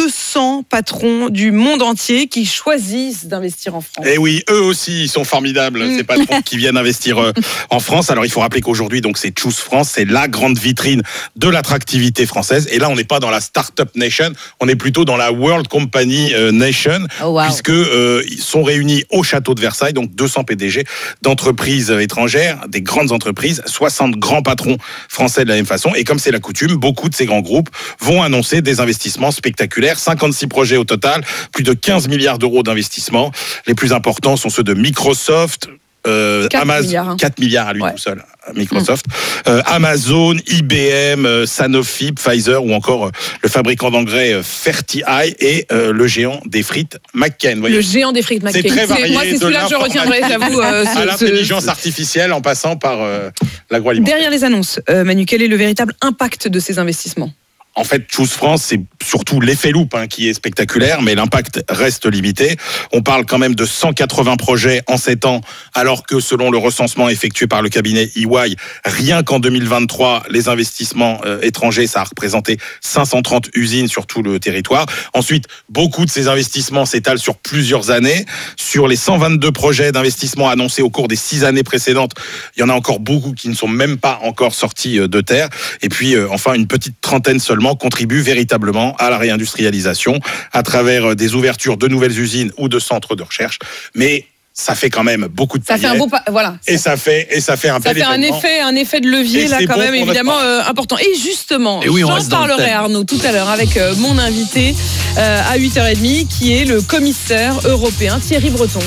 cents patrons du monde entier qui choisissent d'investir en France. Et oui, eux aussi, ils sont formidables, mmh. ces patrons qui viennent investir euh, en France. Alors, il faut rappeler qu'aujourd'hui, donc, c'est Choose France, c'est la grande vitrine de l'attractivité française. Et là, on n'est pas dans la Startup Nation, on est plutôt dans la World Company Nation, oh, wow. puisque euh, ils sont réunis au château de Versailles, donc deux cents P D G d'entreprises étrangères, des grandes entreprises, soixante grands patrons français de la même façon. Et comme c'est la coutume, beaucoup de ces grands groupes vont annoncer des investissements spectaculaires. cinquante-six projets au total, plus de quinze milliards d'euros d'investissement. Les plus importants sont ceux de Microsoft, Euh, quatre Amazon, milliards, hein. quatre milliards à lui ouais. tout seul, Microsoft, mmh. euh, Amazon, I B M, euh, Sanofi, Pfizer ou encore euh, le fabricant d'engrais euh, Ferti et euh, le géant des frites McCain. Le géant des frites McCain. C'est très varié. Moi, c'est celui-là que je retiendrai, j'avoue. Euh, ce, à l'intelligence ce... artificielle en passant par euh, l'agroalimentaire. Derrière les annonces, euh, Manu, quel est le véritable impact de ces investissements ? En fait, Choose France, c'est surtout l'effet loupe hein, qui est spectaculaire, mais l'impact reste limité. On parle quand même de cent quatre-vingts projets en sept ans, alors que selon le recensement effectué par le cabinet E Y, rien qu'en deux mille vingt-trois, les investissements euh, étrangers, ça a représenté cinq cent trente usines sur tout le territoire. Ensuite, beaucoup de ces investissements s'étalent sur plusieurs années. Sur les cent vingt-deux projets d'investissement annoncés au cours des six années précédentes, il y en a encore beaucoup qui ne sont même pas encore sortis de terre. Et puis, euh, enfin, une petite trentaine seulement contribue véritablement à la réindustrialisation à travers des ouvertures de nouvelles usines ou de centres de recherche. Mais ça fait quand même beaucoup de ça fait un beau pa- voilà et ça fait et ça fait un ça bel fait un effet un effet de levier là quand bon même évidemment euh, important. Et justement, et oui, j'en parlerai Arnaud tout à l'heure avec euh, mon invité euh, à huit heures trente qui est le commissaire européen Thierry Breton.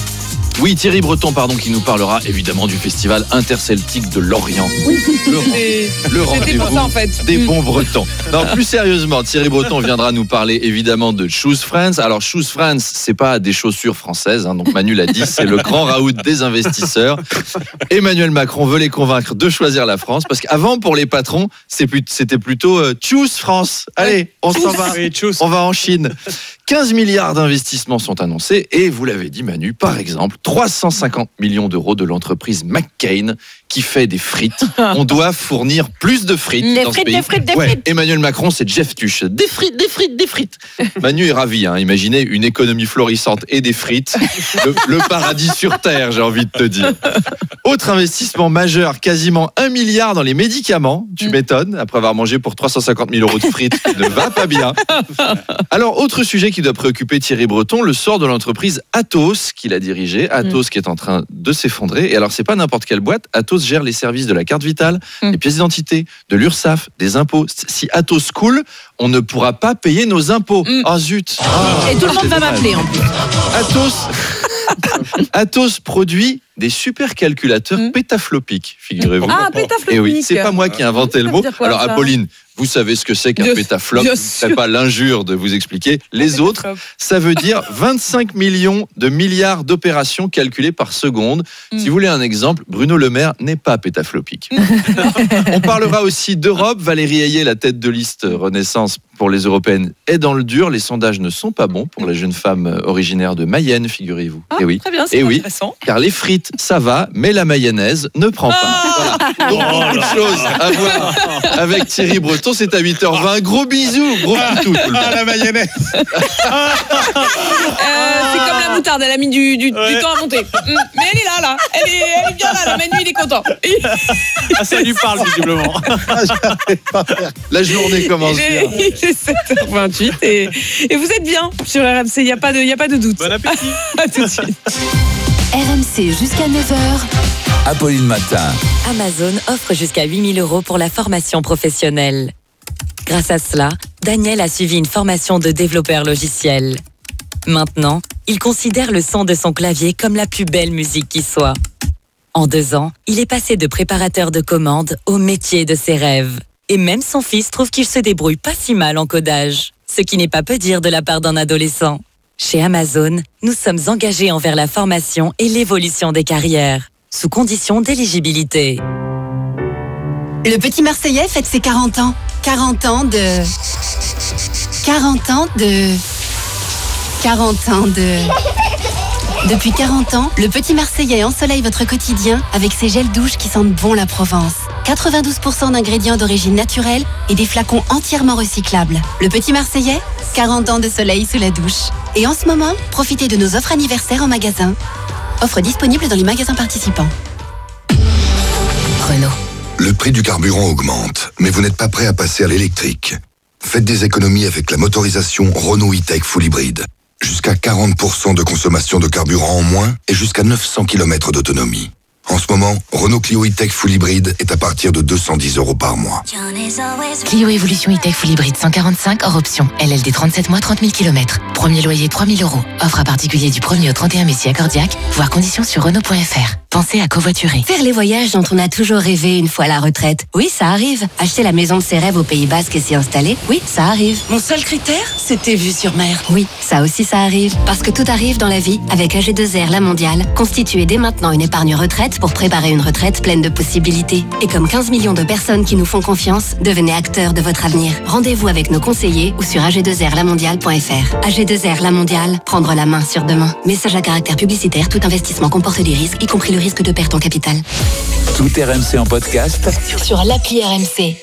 Oui, Thierry Breton, pardon, qui nous parlera évidemment du festival interceltique de Lorient. Oui, le, le rendez-vous ça, en fait. des bons Bretons. Non, plus sérieusement, Thierry Breton viendra nous parler évidemment de Choose France. Alors, Choose France, c'est pas des chaussures françaises, hein, donc Manu l'a dit, c'est le grand raout des investisseurs. Emmanuel Macron veut les convaincre de choisir la France, parce qu'avant, pour les patrons, c'était plutôt euh, Choose France. Allez, on s'en va, on va en Chine. quinze milliards d'investissements sont annoncés et vous l'avez dit Manu, par exemple, trois cent cinquante millions d'euros de l'entreprise McCain qui fait des frites. On doit fournir plus de frites des dans frites, ce pays. Des frites, des ouais. frites. Emmanuel Macron, c'est Jeff Tuche. Des frites, des frites, des frites. Manu est ravi. Hein. Imaginez une économie florissante et des frites. Le, le paradis sur Terre, j'ai envie de te dire. Autre investissement majeur, quasiment un milliard dans les médicaments. Tu m'étonnes, après avoir mangé pour trois cent cinquante mille euros de frites, ne va pas bien. Alors, autre sujet qui doit préoccuper Thierry Breton, le sort de l'entreprise Atos qu'il a dirigée. Atos mmh. qui est en train de s'effondrer. Et alors, c'est pas n'importe quelle boîte. Atos gère les services de la carte vitale, mmh. les pièces d'identité, de l'URSSAF, des impôts. Si Atos coule, on ne pourra pas payer nos impôts. Mmh. Oh zut. Oh, et tout le monde va m'appeler en plus. Atos, Atos produit des supercalculateurs mmh. pétaflopiques, figurez-vous. Ah, pétaflopiques. Et oui, c'est pas moi qui ai inventé le mot. Quoi, alors, ça Apolline, vous savez ce que c'est qu'un pétaflop. Je ne ferai pas l'injure de vous expliquer. Les autres, ça veut dire vingt-cinq millions de milliards d'opérations calculées par seconde. Mm. Si vous voulez un exemple, Bruno Le Maire n'est pas pétaflopique. On parlera aussi d'Europe. Valérie Ayé, la tête de liste Renaissance pour les européennes, est dans le dur. Les sondages ne sont pas bons pour la jeune femme originaire de Mayenne, figurez-vous. Ah, et oui. Très bien, c'est et oui, intéressant. Car les frites, ça va, mais la mayonnaise ne prend pas. Ah voilà. Donc, oh beaucoup de choses à voir avec Thierry Breton. C'est à huit heures vingt. Gros bisous, gros toutou. Ah, la mayonnaise. euh, c'est comme la moutarde, elle a mis du, du, ouais. du temps à monter. Mais elle est là, là. Elle est, elle est bien là, là. Manu, il est content. Ah, ça lui parle, visiblement. La journée commence bien. Il est sept heures vingt-huit et, et vous êtes bien sur R M C, il n'y a, a pas de doute. Bon appétit. À tout de suite. R M C jusqu'à neuf heures. Apolline Matin. Amazon offre jusqu'à huit mille euros pour la formation professionnelle. Grâce à cela, Daniel a suivi une formation de développeur logiciel. Maintenant, il considère le son de son clavier comme la plus belle musique qui soit. En deux ans, il est passé de préparateur de commandes au métier de ses rêves. Et même son fils trouve qu'il se débrouille pas si mal en codage. Ce qui n'est pas peu dire de la part d'un adolescent. Chez Amazon, nous sommes engagés envers la formation et l'évolution des carrières, sous condition d'éligibilité. Le petit Marseillais fête ses quarante ans. quarante ans de... quarante ans de... quarante ans de... Depuis quarante ans, le petit Marseillais ensoleille votre quotidien avec ses gels douches qui sentent bon la Provence. quatre-vingt-douze pour cent d'ingrédients d'origine naturelle et des flacons entièrement recyclables. Le Petit Marseillais, quarante ans de soleil sous la douche. Et en ce moment, profitez de nos offres anniversaires en magasin. Offre disponible dans les magasins participants. Renault. Le prix du carburant augmente, mais vous n'êtes pas prêt à passer à l'électrique. Faites des économies avec la motorisation Renault E-Tech Full Hybrid. Jusqu'à quarante pour cent de consommation de carburant en moins et jusqu'à neuf cents kilomètres d'autonomie. En ce moment, Renault Clio E-Tech Full Hybrid est à partir de deux cent dix euros par mois. Clio Evolution E-Tech Full Hybrid cent quarante-cinq hors option. L L D trente-sept mois, trente mille kilomètres. Premier loyer trois mille euros. Offre à particulier du premier au trente et un mai si accordiaque. Voir conditions sur Renault point F R. Pensez à covoiturer. Faire les voyages dont on a toujours rêvé une fois à la retraite. Oui, ça arrive. Acheter la maison de ses rêves au Pays Basque et s'y installer. Oui, ça arrive. Mon seul critère, c'était vue sur mer. Oui, ça aussi ça arrive. Parce que tout arrive dans la vie avec A G deux R La Mondiale. Constituez dès maintenant une épargne retraite pour préparer une retraite pleine de possibilités. Et comme quinze millions de personnes qui nous font confiance, devenez acteurs de votre avenir. Rendez-vous avec nos conseillers ou sur A G deux R la mondiale point F R. A G deux R La Mondiale, prendre la main sur demain. Message à caractère publicitaire, tout investissement comporte des risques, y compris le risque de perte en capital. Tout R M C en podcast sur l'appli R M C.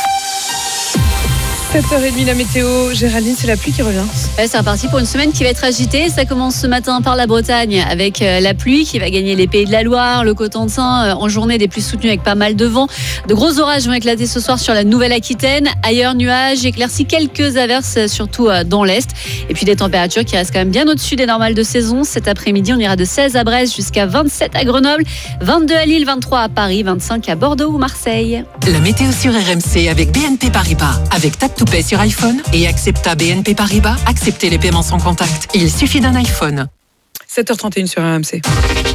sept heures trente la météo. Géraldine, c'est la pluie qui revient. Ouais, c'est reparti pour une semaine qui va être agitée. Ça commence ce matin par la Bretagne avec la pluie qui va gagner les Pays de la Loire, le Cotentin. En journée, des pluies soutenues avec pas mal de vent. De gros orages vont éclater ce soir sur la Nouvelle-Aquitaine. Ailleurs, nuages, éclaircies, quelques averses, surtout dans l'Est. Et puis des températures qui restent quand même bien au-dessus des normales de saison. Cet après-midi, on ira de seize à Brest jusqu'à vingt-sept à Grenoble, vingt-deux à Lille, vingt-trois à Paris, vingt-cinq à Bordeaux ou Marseille. La météo sur R M C avec B N P Paribas. Avec Tap to Pay sur iPhone et Accepta B N P Paribas, acceptez les paiements sans contact. Il suffit d'un iPhone. sept heures trente et une sur R M C.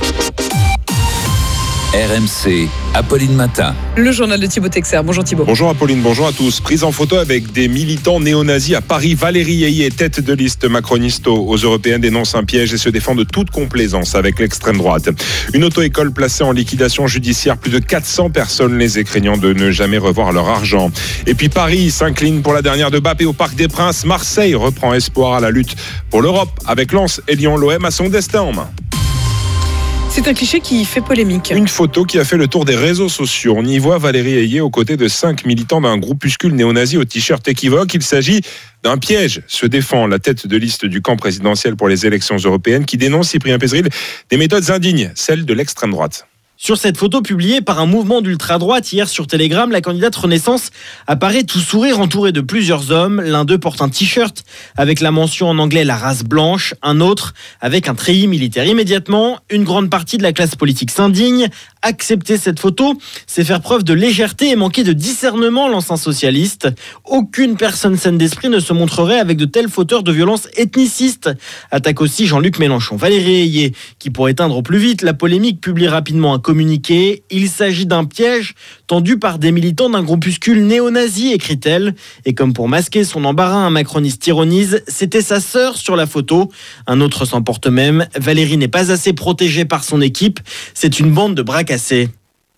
R M C, Apolline Matin. Le journal de Thibaut Texer. Bonjour Thibaut. Bonjour Apolline, bonjour à tous. Prise en photo avec des militants néo-nazis à Paris. Valérie Ayé, tête de liste macroniste aux Européennes, dénonce un piège et se défend de toute complaisance avec l'extrême droite. Une auto-école placée en liquidation judiciaire. Plus de quatre cents personnes lésées, craignant de ne jamais revoir leur argent. Et puis Paris s'incline pour la dernière de Mbappé au Parc des Princes. Marseille reprend espoir à la lutte pour l'Europe avec Lens et Lyon. L'O M a son destin en main. C'est un cliché qui fait polémique. Une photo qui a fait le tour des réseaux sociaux. On y voit Valérie Ayé aux côtés de cinq militants d'un groupuscule néo-nazi au t-shirt équivoque. Il s'agit d'un piège, se défend la tête de liste du camp présidentiel pour les élections européennes qui dénonce, Cyprien Pézeril, des méthodes indignes, celles de l'extrême droite. Sur cette photo publiée par un mouvement d'ultra-droite hier sur Telegram, la candidate Renaissance apparaît tout sourire entourée de plusieurs hommes. L'un d'eux porte un t-shirt avec la mention en anglais « la race blanche », un autre avec un treillis militaire. Immédiatement, une grande partie de la classe politique s'indigne. Accepter cette photo, c'est faire preuve de légèreté et manquer de discernement, lance un socialiste. Aucune personne saine d'esprit ne se montrerait avec de tels fauteurs de violences ethnicistes. Attaque aussi Jean-Luc Mélenchon. Valérie Ayé, qui pour éteindre au plus vite la polémique, publie rapidement un communiqué. Il s'agit d'un piège tendu par des militants d'un groupuscule néo-nazi, écrit-elle. Et comme pour masquer son embarras, un macroniste ironise, c'était sa sœur sur la photo. Un autre s'emporte même. Valérie n'est pas assez protégée par son équipe. C'est une bande de bras cassés.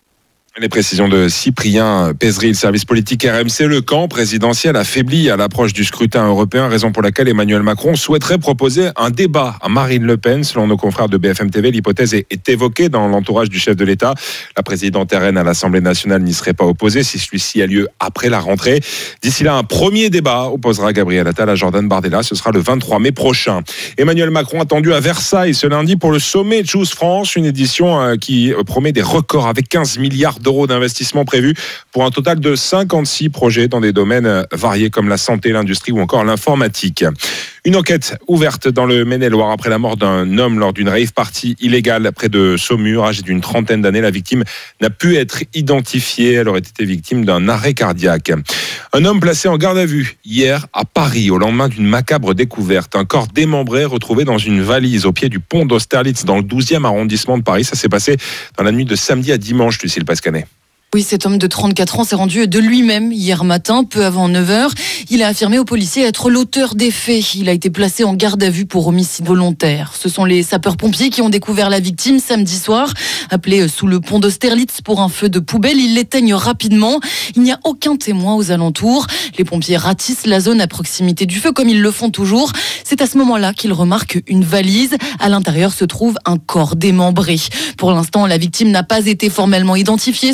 Les précisions de Cyprien Pézeril, service politique R M C. Le camp présidentiel affaibli à l'approche du scrutin européen, raison pour laquelle Emmanuel Macron souhaiterait proposer un débat à Marine Le Pen. Selon nos confrères de B F M T V, l'hypothèse est évoquée dans l'entourage du chef de l'État. La présidente R N à l'Assemblée nationale n'y serait pas opposée si celui-ci a lieu après la rentrée. D'ici là, un premier débat opposera Gabriel Attal à Jordan Bardella. Ce sera le vingt-trois mai prochain. Emmanuel Macron attendu à Versailles ce lundi pour le sommet Choose France, une édition qui promet des records avec quinze milliards d'euros d'investissement prévus pour un total de cinquante-six projets dans des domaines variés comme la santé, l'industrie ou encore l'informatique. Une enquête ouverte dans le Maine-et-Loire après la mort d'un homme lors d'une rave party illégale près de Saumur, âgé d'une trentaine d'années. La victime n'a pu être identifiée. Elle aurait été victime d'un arrêt cardiaque. Un homme placé en garde à vue hier à Paris au lendemain d'une macabre découverte. Un corps démembré retrouvé dans une valise au pied du pont d'Austerlitz dans le douzième arrondissement de Paris. Ça s'est passé dans la nuit de samedi à dimanche, Lucille Pascanet. Oui, cet homme de trente-quatre ans s'est rendu de lui-même hier matin, peu avant neuf heures. Il a affirmé aux policiers être l'auteur des faits. Il a été placé en garde à vue pour homicide volontaire. Ce sont les sapeurs-pompiers qui ont découvert la victime samedi soir, appelé sous le pont d'Austerlitz pour un feu de poubelle. Ils l'éteignent rapidement. Il n'y a aucun témoin aux alentours. Les pompiers ratissent la zone à proximité du feu, comme ils le font toujours. C'est à ce moment-là qu'ils remarquent une valise. À l'intérieur se trouve un corps démembré. Pour l'instant, la victime n'a pas été formellement identifiée, souligne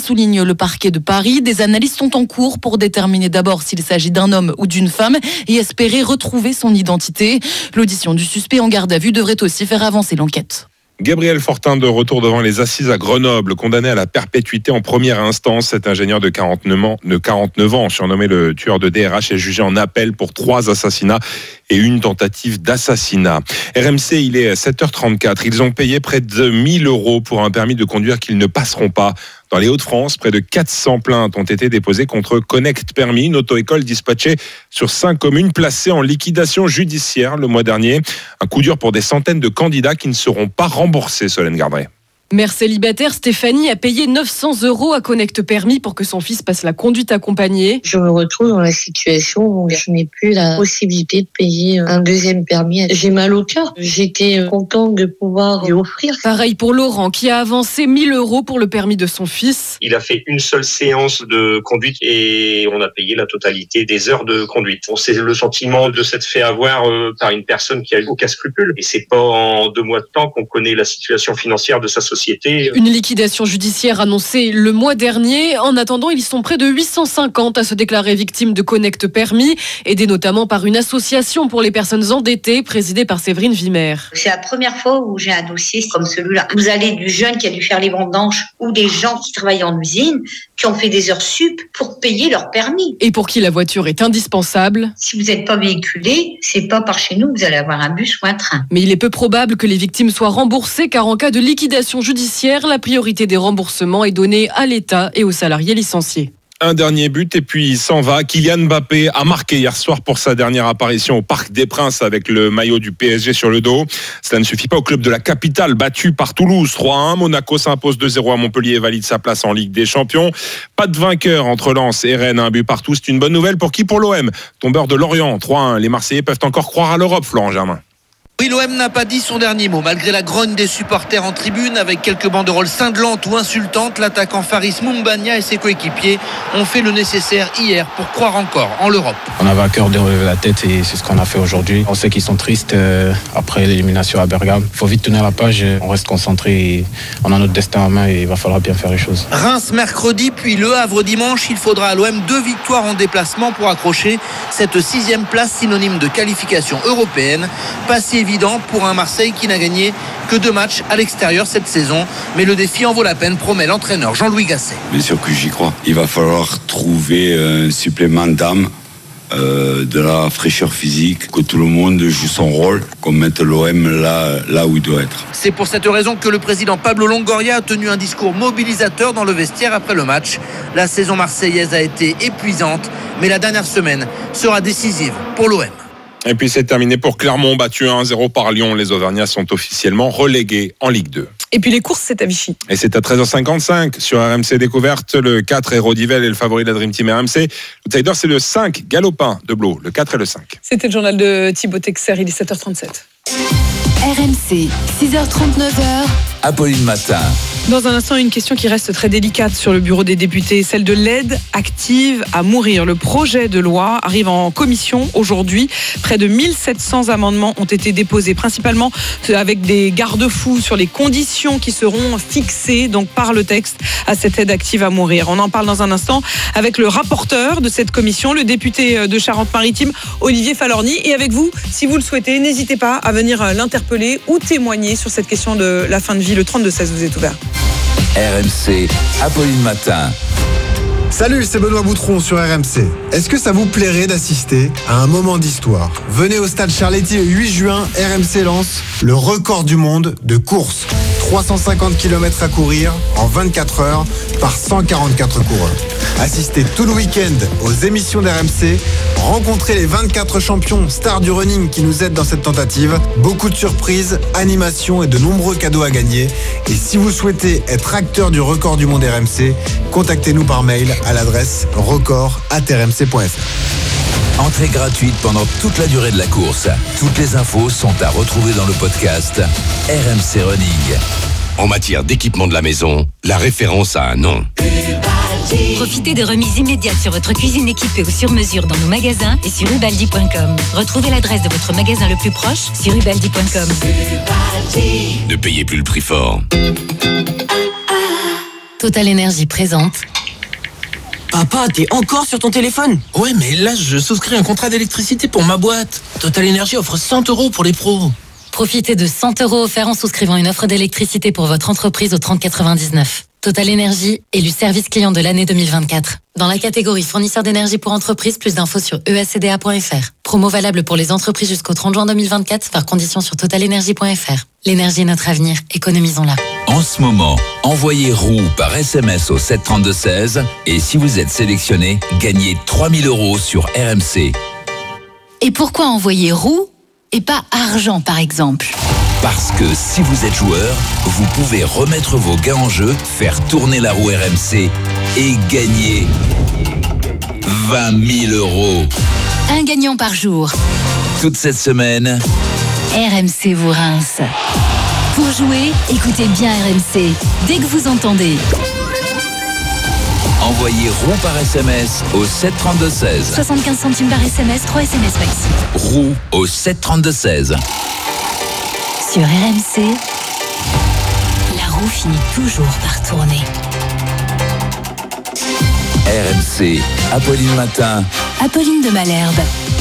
le parquet de Paris. Des analyses sont en cours pour déterminer d'abord s'il s'agit d'un homme ou d'une femme et espérer retrouver son identité. L'audition du suspect en garde à vue devrait aussi faire avancer l'enquête. Gabriel Fortin de retour devant les assises à Grenoble, condamné à la perpétuité en première instance. Cet ingénieur de quarante-neuf ans, surnommé le tueur de D R H, est jugé en appel pour trois assassinats et une tentative d'assassinat. R M C, il est sept heures trente-quatre. Ils ont payé près de mille euros pour un permis de conduire qu'ils ne passeront pas. Dans les Hauts-de-France, près de quatre cents plaintes ont été déposées contre Connect Permis, une auto-école dispatchée sur cinq communes placées en liquidation judiciaire le mois dernier. Un coup dur pour des centaines de candidats qui ne seront pas remboursés, Solène Gardret. Mère célibataire, Stéphanie a payé neuf cents euros à Connect Permis pour que son fils passe la conduite accompagnée. Je me retrouve dans la situation où je n'ai plus la possibilité de payer un deuxième permis. J'ai mal au cœur. J'étais contente de pouvoir lui offrir. Pareil pour Laurent qui a avancé mille euros pour le permis de son fils. Il a fait une seule séance de conduite et on a payé la totalité des heures de conduite. On sait le sentiment de s'être fait avoir euh, par une personne qui a eu aucun scrupule. Et c'est pas en deux mois de temps qu'on connaît la situation financière de sa société. Une liquidation judiciaire annoncée le mois dernier. En attendant, ils sont près de huit cent cinquante à se déclarer victimes de Connect Permis, aidés notamment par une association pour les personnes endettées, présidée par Séverine Vimer. C'est la première fois où j'ai un dossier comme celui-là. Vous allez du jeune qui a dû faire les vendanges ou des gens qui travaillent en usine, qui ont fait des heures sup pour payer leur permis. Et pour qui la voiture est indispensable. Si vous n'êtes pas véhiculé, c'est pas par chez nous que vous allez avoir un bus ou un train. Mais il est peu probable que les victimes soient remboursées, car en cas de liquidation judiciaire, la priorité des remboursements est donnée à l'État et aux salariés licenciés. Un dernier but et puis il s'en va. Kylian Mbappé a marqué hier soir pour sa dernière apparition au Parc des Princes avec le maillot du P S G sur le dos. Cela ne suffit pas au club de la capitale, battu par Toulouse trois à un. Monaco s'impose deux zéro à Montpellier et valide sa place en Ligue des Champions. Pas de vainqueur entre Lens et Rennes, un but partout. C'est une bonne nouvelle pour qui? Pour l'O M. Tombeur de Lorient, trois à un. Les Marseillais peuvent encore croire à l'Europe, Florent Germain. Oui, l'O M n'a pas dit son dernier mot. Malgré la grogne des supporters en tribune, avec quelques banderoles cinglantes ou insultantes, l'attaquant Faris Moumbagna et ses coéquipiers ont fait le nécessaire hier pour croire encore en l'Europe. On avait à cœur de relever la tête et c'est ce qu'on a fait aujourd'hui. On sait qu'ils sont tristes euh, après l'élimination à Bergame. Il faut vite tourner la page, on reste concentré, et on a notre destin en main et il va falloir bien faire les choses. Reims mercredi, puis Le Havre dimanche. Il faudra à l'O M deux victoires en déplacement pour accrocher cette sixième place synonyme de qualification européenne. Pas si évident pour un Marseille qui n'a gagné que deux matchs à l'extérieur cette saison, mais le défi en vaut la peine, promet l'entraîneur Jean-Louis Gasset. Bien sûr que j'y crois. Il va falloir trouver un supplément d'âme, euh, de la fraîcheur physique, que tout le monde joue son rôle, qu'on mette l'O M là, là où il doit être. C'est pour cette raison que le président Pablo Longoria a tenu un discours mobilisateur dans le vestiaire après le match. La saison marseillaise a été épuisante, mais la dernière semaine sera décisive pour l'O M. Et puis c'est terminé pour Clermont, battu un zéro par Lyon. Les Auvergnats sont officiellement relégués en Ligue deux. Et puis les courses, c'est à Vichy. Et c'est à treize heures cinquante-cinq sur R M C Découverte. Le quatre, Hérodivel est le favori de la Dream Team R M C. L'outsider, c'est le cinq, Galopin de Blo. Le quatre et le cinq. C'était le journal de Thibaut Texer, il est sept heures trente-sept. R M C, six heures trente-neuf. Apolline Matin. Dans un instant, une question qui reste très délicate sur le bureau des députés, celle de l'aide active à mourir. Le projet de loi arrive en commission aujourd'hui. Près de mille sept cents amendements ont été déposés, principalement avec des garde-fous sur les conditions qui seront fixées donc par le texte à cette aide active à mourir. On en parle dans un instant avec le rapporteur de cette commission, le député de Charente-Maritime, Olivier Falorni. Et avec vous, si vous le souhaitez, n'hésitez pas à venir l'interpeller ou témoigner sur cette question de la fin de vie. Le trente-deux seize vous est ouvert. R M C, Apolline Matin. Salut, c'est Benoît Boutron sur R M C. Est-ce que ça vous plairait d'assister à un moment d'histoire? Venez au stade Charletti le huit juin, R M C lance le record du monde de course. trois cent cinquante kilomètres à courir en vingt-quatre heures par cent quarante-quatre coureurs. Assistez tout le week-end aux émissions d'R M C, rencontrez les vingt-quatre champions stars du running qui nous aident dans cette tentative. Beaucoup de surprises, animations et de nombreux cadeaux à gagner. Et si vous souhaitez être acteur du record du monde R M C, contactez-nous par mail à l'adresse record arobase r m c point f r. Entrée gratuite pendant toute la durée de la course. Toutes les infos sont à retrouver dans le podcast R M C Running. En matière d'équipement de la maison, la référence a un nom. Profitez de remises immédiates sur votre cuisine équipée ou sur mesure dans nos magasins et sur ubaldi point com. Retrouvez l'adresse de votre magasin le plus proche sur ubaldi point com. Ne payez plus le prix fort. Total Énergie présente Papa, t'es encore sur ton téléphone? Ouais, mais là, je souscris un contrat d'électricité pour ma boîte. Total Energy offre cent euros pour les pros. Profitez de cent euros offerts en souscrivant une offre d'électricité pour votre entreprise au trente quatre-vingt-dix-neuf. Total Energy, élu service client de l'année deux mille vingt-quatre. Dans la catégorie fournisseur d'énergie pour entreprise, plus d'infos sur e s c d a point f r. Promo valable pour les entreprises jusqu'au trente juin deux mille vingt-quatre, par condition sur total energy point f r. L'énergie est notre avenir, économisons-la. En ce moment, envoyez roue par S M S au sept trente-deux seize et si vous êtes sélectionné, gagnez trois mille euros sur R M C. Et pourquoi envoyer roue et pas argent par exemple? Parce que si vous êtes joueur, vous pouvez remettre vos gains en jeu, faire tourner la roue R M C et gagner vingt mille euros. Un gagnant par jour. Toute cette semaine, R M C vous rince. Pour jouer, écoutez bien R M C. Dès que vous entendez. envoyez roue par S M S au sept trente-deux seize. soixante-quinze centimes par S M S, trois S M S maxi. Roue au sept trente-deux seize. Sur R M C, la roue finit toujours par tourner. R M C, Apolline Matin. Apolline de Malherbe.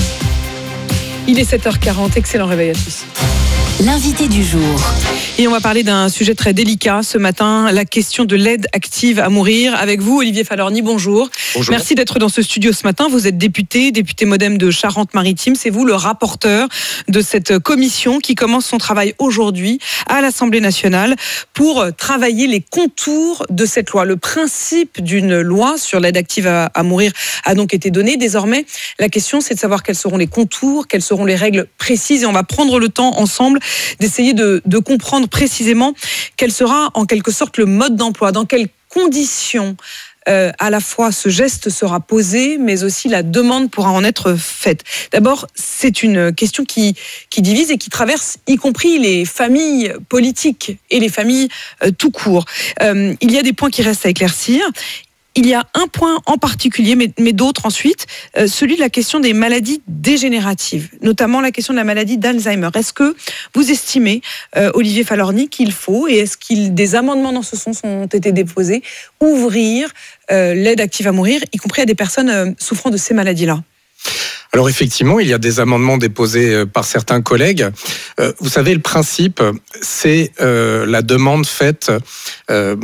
Il est sept heures quarante, excellent réveil à tous. L'invité du jour. Et on va parler d'un sujet très délicat ce matin, la question de l'aide active à mourir. Avec vous, Olivier Falorni, bonjour. Bonjour. Merci d'être dans ce studio ce matin. Vous êtes député, député MoDem de Charente-Maritime. C'est vous le rapporteur de cette commission qui commence son travail aujourd'hui à l'Assemblée nationale pour travailler les contours de cette loi. Le principe d'une loi sur l'aide active à, à mourir a donc été donné. Désormais, la question, c'est de savoir quels seront les contours, quelles seront les règles précises. Et on va prendre le temps ensemble d'essayer de, de comprendre précisément quel sera en quelque sorte le mode d'emploi, dans quelles conditions euh, à la fois ce geste sera posé, mais aussi la demande pourra en être faite. D'abord, c'est une question qui, qui divise et qui traverse y compris les familles politiques et les familles euh, tout court. Euh, il y a des points qui restent à éclaircir. Il y a un point en particulier, mais, mais d'autres ensuite, euh, celui de la question des maladies dégénératives, notamment la question de la maladie d'Alzheimer. Est-ce que vous estimez, euh, Olivier Falorni, qu'il faut, et est-ce qu'il des amendements dans ce sens ont été déposés, ouvrir euh, l'aide active à mourir, y compris à des personnes euh, souffrant de ces maladies-là ? Alors effectivement, il y a des amendements déposés par certains collègues. Euh, vous savez, le principe, c'est euh, la demande faite euh,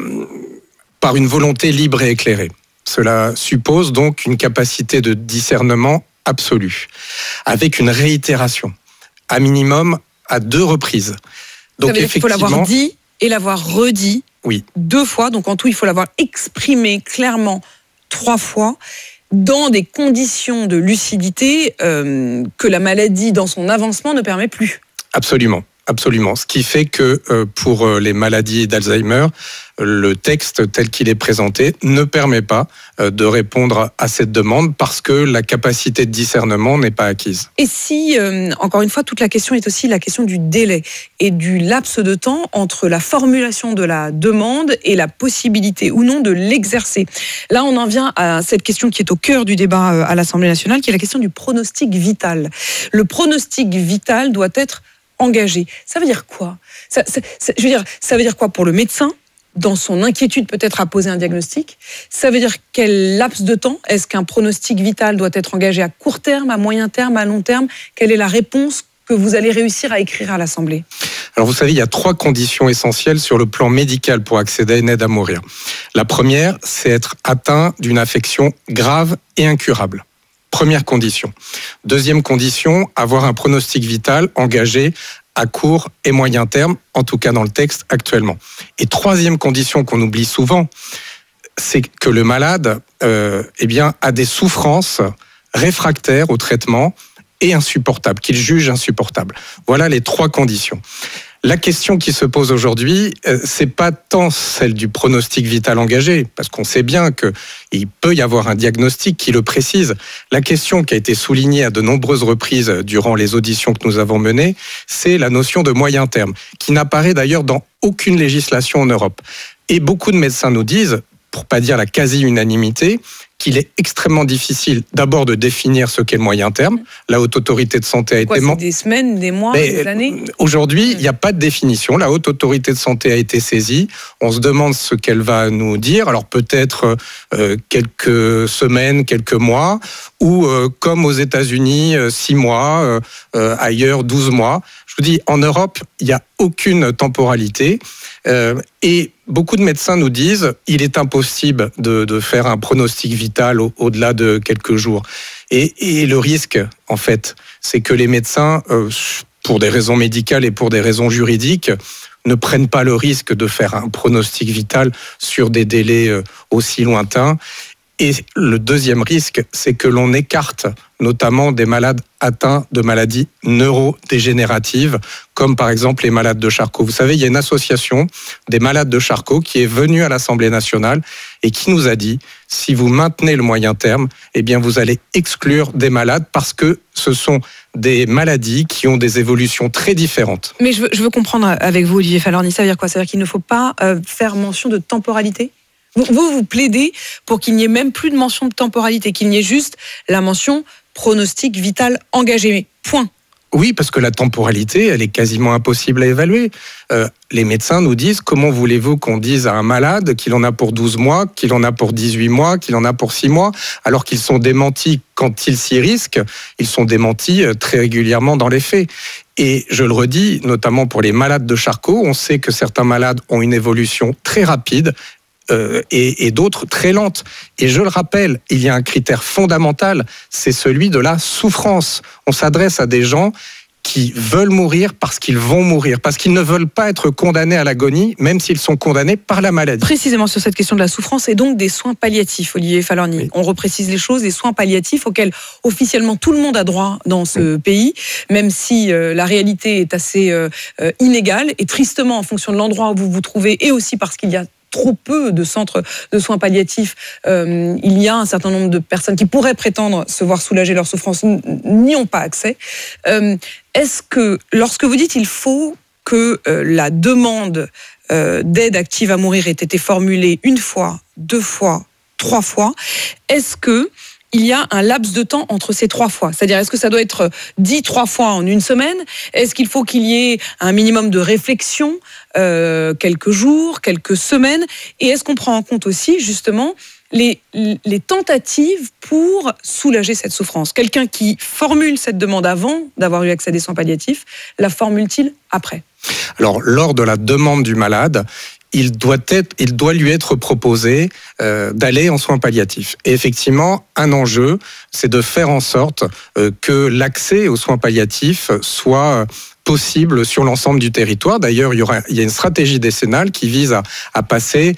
par une volonté libre et éclairée. Cela suppose donc une capacité de discernement absolue, avec une réitération, à minimum à deux reprises. Donc ça veut dire qu'il faut l'avoir dit et l'avoir redit oui. deux fois. Donc en tout, il faut l'avoir exprimé clairement trois fois, dans des conditions de lucidité euh, que la maladie, dans son avancement, ne permet plus. Absolument. Absolument. Ce qui fait que euh, pour euh, les maladies d'Alzheimer, le texte tel qu'il est présenté ne permet pas euh, de répondre à cette demande parce que la capacité de discernement n'est pas acquise. Et si, euh, encore une fois, toute la question est aussi la question du délai et du laps de temps entre la formulation de la demande et la possibilité ou non de l'exercer. Là, on en vient à cette question qui est au cœur du débat à l'Assemblée nationale, qui est la question du pronostic vital. Le pronostic vital doit être engagé. Ça veut dire quoi ? ça, ça, ça, Je veux dire, ça veut dire quoi pour le médecin, dans son inquiétude peut-être à poser un diagnostic ? Ça veut dire quel laps de temps ? Est-ce qu'un pronostic vital doit être engagé à court terme, à moyen terme, à long terme ? Quelle est la réponse que vous allez réussir à écrire à l'Assemblée ? Alors vous savez, il y a trois conditions essentielles sur le plan médical pour accéder à une aide à mourir. La première, c'est être atteint d'une affection grave et incurable. Première condition. Deuxième condition, avoir un pronostic vital engagé à court et moyen terme, en tout cas dans le texte actuellement. Et troisième condition qu'on oublie souvent, c'est que le malade euh, eh bien, a des souffrances réfractaires au traitement et insupportables, qu'il juge insupportables. Voilà les trois conditions. La question qui se pose aujourd'hui, c'est pas tant celle du pronostic vital engagé, parce qu'on sait bien qu'il peut y avoir un diagnostic qui le précise. La question qui a été soulignée à de nombreuses reprises durant les auditions que nous avons menées, c'est la notion de moyen terme, qui n'apparaît d'ailleurs dans aucune législation en Europe. Et beaucoup de médecins nous disent, pour pas dire la quasi-unanimité, qu'il est extrêmement difficile d'abord de définir ce qu'est le moyen terme. La Haute Autorité de Santé a Quoi, été... c'est des semaines, des mois, Mais des années? Aujourd'hui, il n'y a pas de définition. La Haute Autorité de Santé a été saisie. On se demande ce qu'elle va nous dire. Alors peut-être euh, quelques semaines, quelques mois, ou euh, comme aux États-Unis, euh, six mois, euh, euh, ailleurs douze mois. Je vous dis, en Europe, il n'y a aucune temporalité. Euh, et beaucoup de médecins nous disent il est impossible de, de faire un pronostic vital au, au-delà de quelques jours. Et, et le risque, en fait, c'est que les médecins, euh, pour des raisons médicales et pour des raisons juridiques, ne prennent pas le risque de faire un pronostic vital sur des délais euh, aussi lointains. Et le deuxième risque, c'est que l'on écarte notamment des malades atteints de maladies neurodégénératives, comme par exemple les malades de Charcot. Vous savez, il y a une association des malades de Charcot qui est venue à l'Assemblée nationale et qui nous a dit, si vous maintenez le moyen terme, eh bien vous allez exclure des malades parce que ce sont des maladies qui ont des évolutions très différentes. Mais je veux, je veux comprendre avec vous, Olivier Falorni, ça veut dire quoi? Ça veut dire qu'il ne faut pas euh, faire mention de temporalité? Vous, vous, vous plaidez pour qu'il n'y ait même plus de mention de temporalité, qu'il n'y ait juste la mention pronostic vital engagé. Point. Oui, parce que la temporalité, elle est quasiment impossible à évaluer. Euh, les médecins nous disent, comment voulez-vous qu'on dise à un malade qu'il en a pour douze mois, qu'il en a pour dix-huit mois, qu'il en a pour six mois, alors qu'ils sont démentis quand ils s'y risquent, ils sont démentis très régulièrement dans les faits. Et je le redis, notamment pour les malades de Charcot, on sait que certains malades ont une évolution très rapide, Euh, et, et d'autres très lentes. Et je le rappelle, il y a un critère fondamental, c'est celui de la souffrance. On s'adresse à des gens qui veulent mourir parce qu'ils vont mourir, parce qu'ils ne veulent pas être condamnés à l'agonie, même s'ils sont condamnés par la maladie. Précisément sur cette question de la souffrance et donc des soins palliatifs, Olivier Falorni. Oui. On reprécise les choses, des soins palliatifs auxquels officiellement tout le monde a droit dans ce oui. pays, même si euh, la réalité est assez euh, euh, inégale et tristement en fonction de l'endroit où vous vous trouvez et aussi parce qu'il y a trop peu de centres de soins palliatifs, euh, il y a un certain nombre de personnes qui pourraient prétendre se voir soulager leur souffrance, n'y ont pas accès. Euh, est-ce que, lorsque vous dites il faut que euh, la demande euh, d'aide active à mourir ait été formulée une fois, deux fois, trois fois, est-ce que il y a un laps de temps entre ces trois fois? C'est-à-dire, est-ce que ça doit être dit trois fois en une semaine? Est-ce qu'il faut qu'il y ait un minimum de réflexion, euh, quelques jours, quelques semaines? Et est-ce qu'on prend en compte aussi, justement, les, les tentatives pour soulager cette souffrance? Quelqu'un qui formule cette demande avant d'avoir eu accès à des soins palliatifs, la formule-t-il après? Alors, lors de la demande du malade, il doit être, il doit lui être proposé euh, d'aller en soins palliatifs. Et effectivement, un enjeu, c'est de faire en sorte euh, que l'accès aux soins palliatifs soit possible sur l'ensemble du territoire. D'ailleurs, il y aura, il y a une stratégie décennale qui vise à, à passer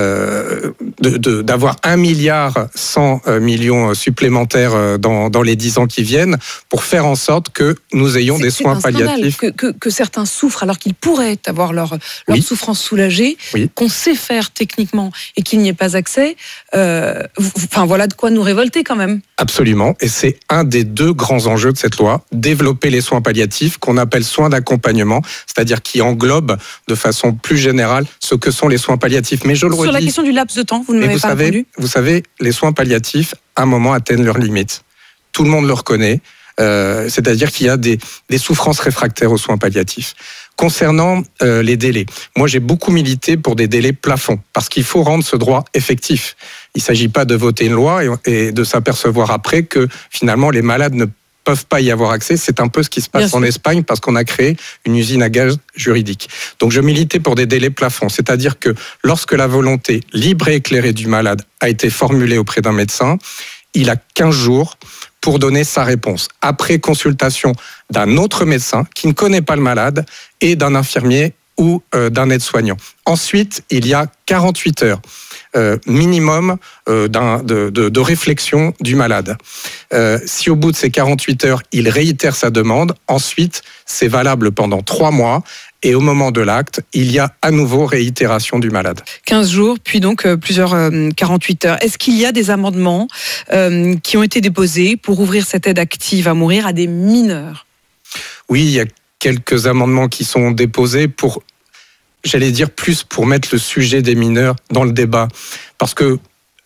euh, de, de, d'avoir un milliard cent millions supplémentaires dans, dans les dix ans qui viennent pour faire en sorte que nous ayons c'est, des soins palliatifs. Que, que, que certains souffrent alors qu'ils pourraient avoir leur, leur oui. souffrance soulagée, oui. qu'on sait faire techniquement et qu'il n'y ait pas accès. Euh, enfin, voilà de quoi nous révolter quand même. Absolument. Et c'est un des deux grands enjeux de cette loi, développer les soins palliatifs qu'on appelle soins d'accompagnement, c'est-à-dire qui englobe de façon plus générale ce que sont les soins palliatifs. Mais je le Sur redis, la question du laps de temps, vous ne m'avez vous pas savez, répondu. Vous savez, les soins palliatifs, à un moment, atteignent leurs limites. Tout le monde le reconnaît. Euh, c'est-à-dire qu'il y a des, des souffrances réfractaires aux soins palliatifs. Concernant euh, les délais, moi j'ai beaucoup milité pour des délais plafonds, parce qu'il faut rendre ce droit effectif. Il ne s'agit pas de voter une loi et, et de s'apercevoir après que finalement les malades ne peuvent pas y avoir accès. C'est un peu ce qui se passe en Espagne parce qu'on a créé une usine à gaz juridique. Donc je militais pour des délais plafonds, c'est-à-dire que lorsque la volonté libre et éclairée du malade a été formulée auprès d'un médecin, il a quinze jours pour donner sa réponse, après consultation d'un autre médecin qui ne connaît pas le malade et d'un infirmier ou euh, d'un aide-soignant. Ensuite, il y a quarante-huit heures euh, minimum euh, d'un, de, de, de réflexion du malade. Euh, si au bout de ces quarante-huit heures, il réitère sa demande, ensuite, c'est valable pendant trois mois. Et au moment de l'acte, il y a à nouveau réitération du malade. quinze jours, puis donc euh, plusieurs euh, quarante-huit heures. Est-ce qu'il y a des amendements euh, qui ont été déposés pour ouvrir cette aide active à mourir à des mineurs? Oui, il y a quelques amendements qui sont déposés pour, j'allais dire plus pour mettre le sujet des mineurs dans le débat. Parce que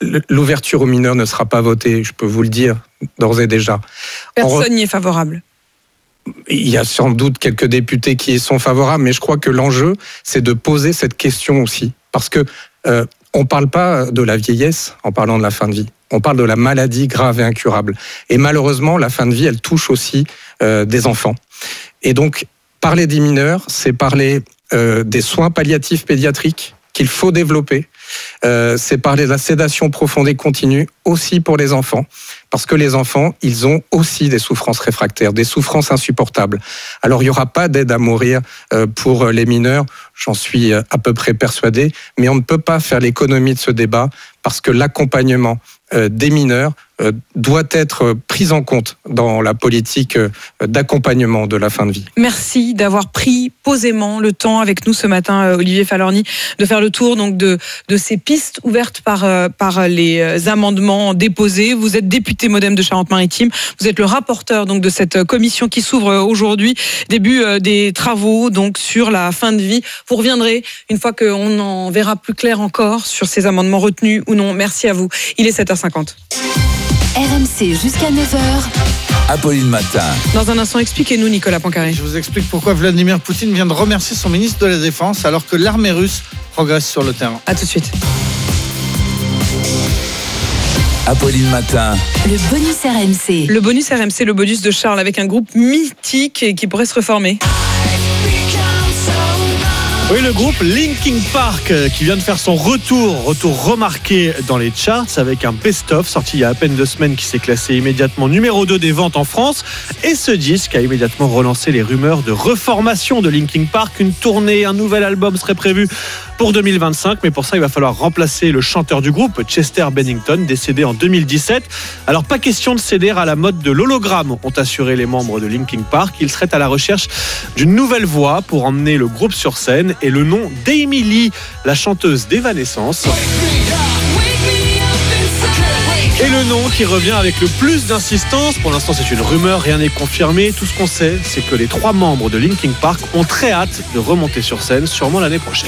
l'ouverture aux mineurs ne sera pas votée, je peux vous le dire d'ores et déjà. Personne n'y est favorable. Il y a sans doute quelques députés qui y sont favorables, mais je crois que l'enjeu, c'est de poser cette question aussi. Parce que euh, on ne parle pas de la vieillesse en parlant de la fin de vie. On parle de la maladie grave et incurable. Et malheureusement, la fin de vie, elle touche aussi euh, des enfants. Et donc, parler des mineurs, c'est parler euh, des soins palliatifs pédiatriques qu'il faut développer. Euh, c'est parler de la sédation profonde et continue aussi pour les enfants, parce que les enfants, ils ont aussi des souffrances réfractaires, des souffrances insupportables. Alors, il n'y aura pas d'aide à mourir euh, pour les mineurs, j'en suis à peu près persuadé, mais on ne peut pas faire l'économie de ce débat, parce que l'accompagnement euh, des mineurs euh, doit être pris en compte dans la politique euh, d'accompagnement de la fin de vie. Merci d'avoir pris posément le temps avec nous ce matin, euh, Olivier Falorni, de faire le tour donc de, de ces pistes ouvertes par, euh, par les amendements déposés. Vous êtes député MoDem de Charente-Maritime, vous êtes le rapporteur donc de cette commission qui s'ouvre aujourd'hui, début euh, des travaux donc sur la fin de vie. Vous reviendrez une fois qu'on en verra plus clair encore sur ces amendements retenus ou non. Merci à vous. Il est sept heures cinquante. R M C jusqu'à neuf heures. Apolline Matin. Dans un instant, expliquez-nous, Nicolas Poincaré. Je vous explique pourquoi Vladimir Poutine vient de remercier son ministre de la Défense alors que l'armée russe progresse sur le terrain. A tout de suite. Apolline Matin. Le bonus R M C. Le bonus R M C, le bonus de Charles avec un groupe mythique et qui pourrait se reformer. Oui, le groupe Linkin Park qui vient de faire son retour, retour remarqué dans les charts avec un best-of sorti il y a à peine deux semaines qui s'est classé immédiatement numéro deux des ventes en France. Et ce disque a immédiatement relancé les rumeurs de reformation de Linkin Park. Une tournée, un nouvel album serait prévu pour deux mille vingt-cinq, mais pour ça il va falloir remplacer le chanteur du groupe, Chester Bennington, décédé en deux mille dix-sept. Alors pas question de céder à la mode de l'hologramme, ont assuré les membres de Linkin Park. Ils seraient à la recherche d'une nouvelle voix pour emmener le groupe sur scène, et le nom d'Amy Lee, la chanteuse d'Evanescence. Et le nom qui revient avec le plus d'insistance, pour l'instant c'est une rumeur, rien n'est confirmé. Tout ce qu'on sait, c'est que les trois membres de Linkin Park ont très hâte de remonter sur scène, sûrement l'année prochaine.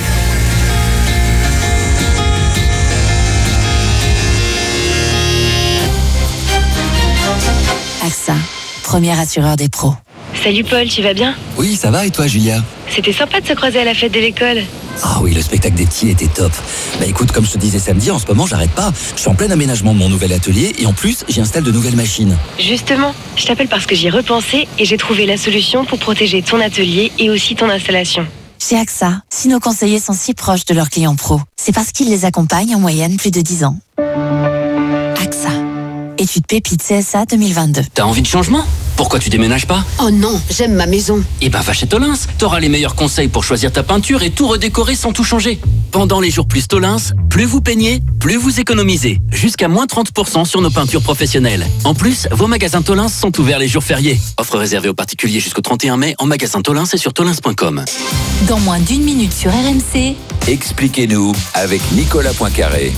A X A, premier assureur des pros. Salut Paul, tu vas bien? Oui, ça va, et toi Julia? C'était sympa de se croiser à la fête de l'école. Ah oui, le spectacle des petits était top. Bah écoute, comme je te disais samedi, en ce moment j'arrête pas. Je suis en plein aménagement de mon nouvel atelier et en plus j'y installe de nouvelles machines. Justement, je t'appelle parce que j'y ai repensé et j'ai trouvé la solution pour protéger ton atelier et aussi ton installation. Chez A X A, si nos conseillers sont si proches de leurs clients pros, c'est parce qu'ils les accompagnent en moyenne plus de dix ans. A X A, étude Pépite C S A deux mille vingt-deux. T'as envie de changement? Pourquoi tu déménages pas? Oh non, j'aime ma maison. Eh ben va chez Tolins, t'auras les meilleurs conseils pour choisir ta peinture et tout redécorer sans tout changer. Pendant les jours plus Tolins, plus vous peignez, plus vous économisez. Jusqu'à moins trente pour cent sur nos peintures professionnelles. En plus, vos magasins Tolins sont ouverts les jours fériés. Offre réservée aux particuliers jusqu'au trente et un mai en magasin Tolins et sur tolins point com. Dans moins d'une minute sur R M C. Expliquez-nous avec Nicolas Poincaré.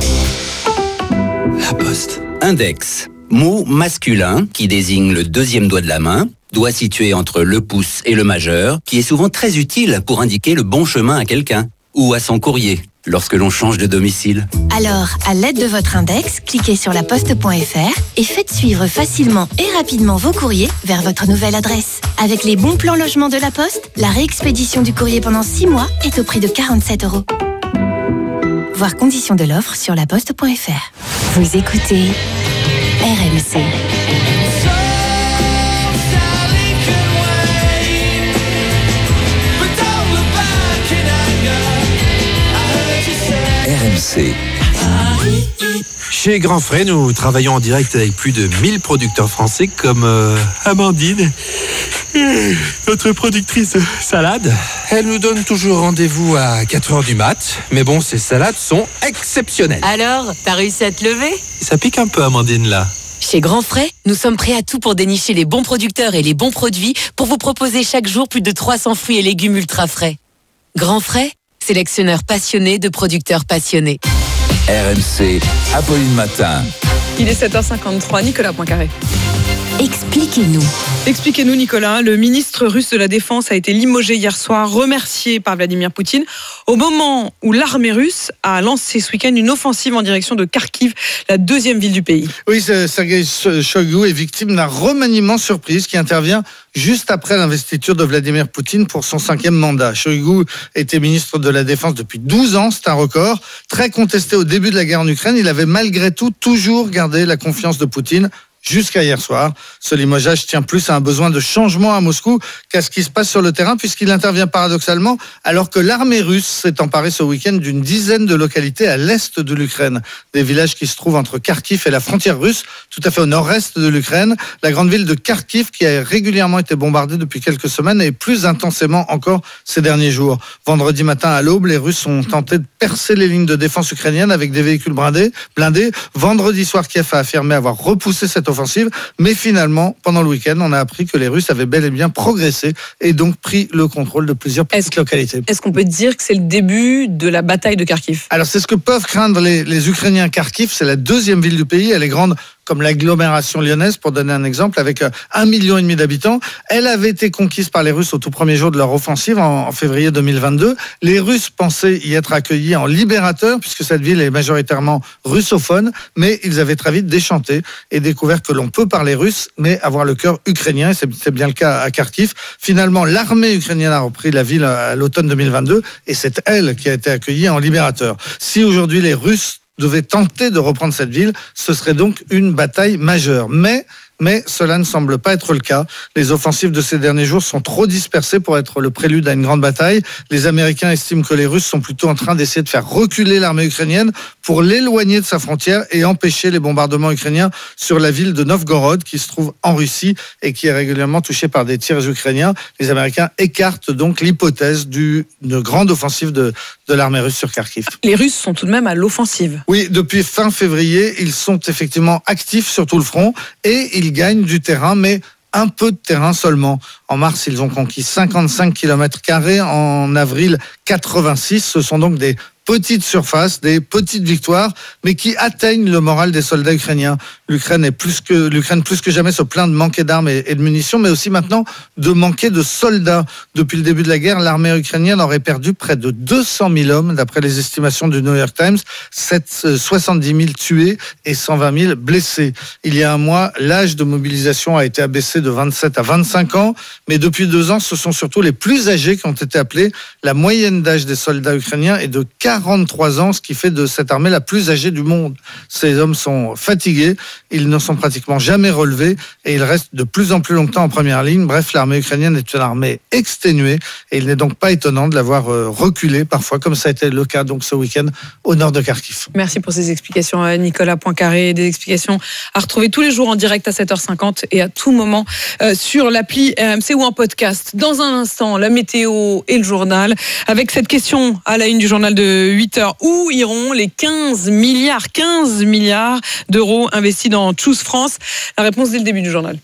La Poste. Index. Mot masculin qui désigne le deuxième doigt de la main, doigt situé entre le pouce et le majeur, qui est souvent très utile pour indiquer le bon chemin à quelqu'un ou à son courrier lorsque l'on change de domicile. Alors, à l'aide de votre index, cliquez sur laposte point f r et faites suivre facilement et rapidement vos courriers vers votre nouvelle adresse. Avec les bons plans logement de la Poste, la réexpédition du courrier pendant six mois est au prix de quarante-sept euros. Voir conditions de l'offre sur laposte point f r. Vous écoutez R M C. R M C. Chez Grand Frais, nous travaillons en direct avec plus de mille producteurs français comme euh, Amandine, notre productrice salade. Elle nous donne toujours rendez-vous à quatre heures du mat, mais bon, ces salades sont exceptionnelles. Alors, t'as réussi à te lever? Ça pique un peu, Amandine, là. Chez Grand Frais, nous sommes prêts à tout pour dénicher les bons producteurs et les bons produits pour vous proposer chaque jour plus de trois cents fruits et légumes ultra frais. Grand Frais, sélectionneur passionné de producteurs passionnés. R M C, Apolline Matin. Il est sept heures cinquante-trois, Nicolas Poincaré. Expliquez-nous. Expliquez-nous, Nicolas. Le ministre russe de la Défense a été limogé hier soir, remercié par Vladimir Poutine, au moment où l'armée russe a lancé ce week-end une offensive en direction de Kharkiv, la deuxième ville du pays. Oui, Sergei Shoigu est victime d'un remaniement surprise qui intervient juste après l'investiture de Vladimir Poutine pour son cinquième mandat. Shoigu était ministre de la Défense depuis douze ans, c'est un record. Très contesté au début de la guerre en Ukraine, il avait malgré tout toujours gardé la confiance de Poutine. Jusqu'à hier soir, ce limogeage tient plus à un besoin de changement à Moscou qu'à ce qui se passe sur le terrain, puisqu'il intervient paradoxalement alors que l'armée russe s'est emparée ce week-end d'une dizaine de localités à l'est de l'Ukraine. Des villages qui se trouvent entre Kharkiv et la frontière russe, tout à fait au nord-est de l'Ukraine. La grande ville de Kharkiv qui a régulièrement été bombardée depuis quelques semaines et plus intensément encore ces derniers jours. Vendredi matin à l'aube, les Russes ont tenté de percer les lignes de défense ukrainiennes avec des véhicules blindés. blindés. Vendredi soir, Kiev a affirmé avoir repoussé cette offensive, mais finalement, pendant le week-end, on a appris que les Russes avaient bel et bien progressé et donc pris le contrôle de plusieurs petites localités. Est-ce qu'on peut dire que c'est le début de la bataille de Kharkiv ? Alors c'est ce que peuvent craindre les, les Ukrainiens. Kharkiv, c'est la deuxième ville du pays, elle est grande comme l'agglomération lyonnaise, pour donner un exemple, avec un million et demi d'habitants. Elle avait été conquise par les Russes au tout premier jour de leur offensive, en, en février deux mille vingt-deux. Les Russes pensaient y être accueillis en libérateurs, puisque cette ville est majoritairement russophone, mais ils avaient très vite déchanté et découvert que l'on peut parler russe, mais avoir le cœur ukrainien, et c'est bien le cas à Kharkiv. Finalement, l'armée ukrainienne a repris la ville à l'automne deux mille vingt-deux, et c'est elle qui a été accueillie en libérateur. Si aujourd'hui les Russes devait tenter de reprendre cette ville, ce serait donc une bataille majeure. Mais, mais cela ne semble pas être le cas. Les offensives de ces derniers jours sont trop dispersées pour être le prélude à une grande bataille. Les Américains estiment que les Russes sont plutôt en train d'essayer de faire reculer l'armée ukrainienne pour l'éloigner de sa frontière et empêcher les bombardements ukrainiens sur la ville de Novgorod, qui se trouve en Russie et qui est régulièrement touchée par des tirs ukrainiens. Les Américains écartent donc l'hypothèse d'une grande offensive de, de l'armée russe sur Kharkiv. Les Russes sont tout de même à l'offensive. Oui, depuis fin février, ils sont effectivement actifs sur tout le front et ils gagnent du terrain, mais un peu de terrain seulement. En mars, ils ont conquis cinquante-cinq kilomètres carrés, en avril quatre-vingt-six. Ce sont donc des petites surfaces, des petites victoires, mais qui atteignent le moral des soldats ukrainiens. L'Ukraine est plus que l'Ukraine plus que jamais se plaint de manquer d'armes et, et de munitions, mais aussi maintenant de manquer de soldats. Depuis le début de la guerre, l'armée ukrainienne aurait perdu près de deux cent mille hommes, d'après les estimations du New York Times, soixante-dix mille tués et cent vingt mille blessés. Il y a un mois, l'âge de mobilisation a été abaissé de vingt-sept à vingt-cinq ans, mais depuis deux ans, ce sont surtout les plus âgés qui ont été appelés. La moyenne d'âge des soldats ukrainiens est de quarante-trois ans, ce qui fait de cette armée la plus âgée du monde. Ces hommes sont fatigués, ils ne sont pratiquement jamais relevés et ils restent de plus en plus longtemps en première ligne. Bref, l'armée ukrainienne est une armée exténuée et il n'est donc pas étonnant de la voir reculer parfois, comme ça a été le cas donc ce week-end au nord de Kharkiv. Merci pour ces explications, Nicolas Poincaré. Des explications à retrouver tous les jours en direct à sept heures cinquante et à tout moment euh, sur l'appli R M C ou en podcast. Dans un instant, la météo et le journal, avec cette question à la une du journal de huit heures. Où iront les quinze milliards, quinze milliards d'euros investis dans Choose France? La réponse dès le début du journal.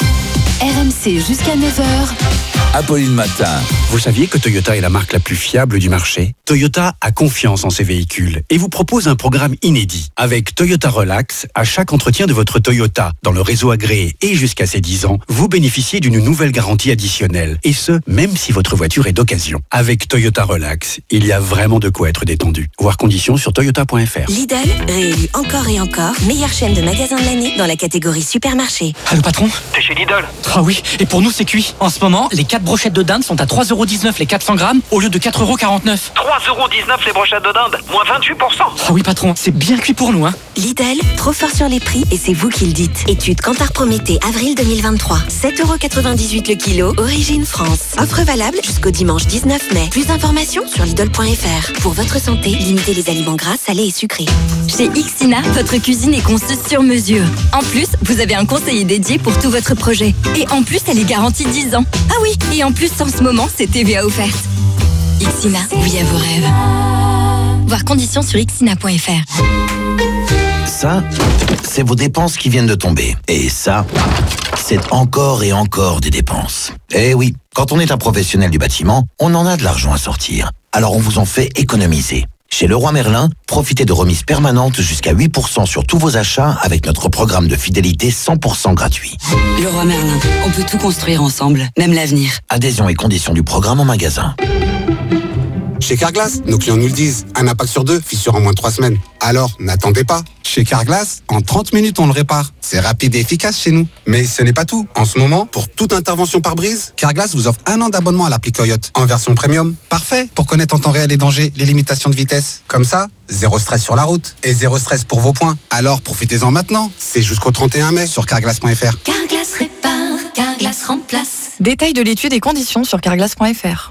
R M C jusqu'à neuf heures. Apolline Matin. Vous saviez que Toyota est la marque la plus fiable du marché? Toyota a confiance en ses véhicules et vous propose un programme inédit. Avec Toyota Relax, à chaque entretien de votre Toyota dans le réseau agréé et jusqu'à ses dix ans, vous bénéficiez d'une nouvelle garantie additionnelle. Et ce, même si votre voiture est d'occasion. Avec Toyota Relax, il y a vraiment de quoi être détendu. Voir conditions sur toyota point f r. Lidl, réélu encore et encore, meilleure chaîne de magasins de l'année dans la catégorie supermarché. Allô patron? T'es chez Lidl? Ah oui, et pour nous c'est cuit. En ce moment, les quatre brochettes de dinde sont à trois euros dix-neuf les quatre cents grammes au lieu de quatre euros quarante-neuf. trois euros dix-neuf les brochettes de dinde, moins vingt-huit pour cent. Ah oui patron, c'est bien cuit pour nous hein. Lidl, trop fort sur les prix et c'est vous qui le dites. Étude Kantar Prométhée, avril deux mille vingt-trois. sept euros quatre-vingt-dix-huit le kilo, origine France. Offre valable jusqu'au dimanche dix-neuf mai. Plus d'informations sur Lidl point f r. Pour votre santé, limitez les aliments gras, salés et sucrés. Chez Ixina, votre cuisine est conçue sur mesure. En plus, vous avez un conseiller dédié pour tout votre projet. Et en plus, elle est garantie dix ans. Ah oui, et en plus, en ce moment, c'est T V A offerte. Ixina, oui à vos rêves. Voir conditions sur ixina point f r. Ça, c'est vos dépenses qui viennent de tomber. Et ça, c'est encore et encore des dépenses. Eh oui, quand on est un professionnel du bâtiment, on en a de l'argent à sortir. Alors on vous en fait économiser. Chez Leroy Merlin, profitez de remises permanentes jusqu'à huit pour cent sur tous vos achats avec notre programme de fidélité cent pour cent gratuit. Leroy Merlin, on peut tout construire ensemble, même l'avenir. Adhésion et conditions du programme en magasin. Chez Carglass, nos clients nous le disent, un impact sur deux, fissure en moins de trois semaines. Alors, n'attendez pas. Chez Carglass, en trente minutes, on le répare. C'est rapide et efficace chez nous. Mais ce n'est pas tout. En ce moment, pour toute intervention par brise, Carglass vous offre un an d'abonnement à l'appli Coyote en version premium. Parfait pour connaître en temps réel les dangers, les limitations de vitesse. Comme ça, zéro stress sur la route et zéro stress pour vos points. Alors, profitez-en maintenant. C'est jusqu'au trente et un mai sur carglass point f r. Carglass répare, Carglass remplace. Détail de l'étude et conditions sur carglass point f r.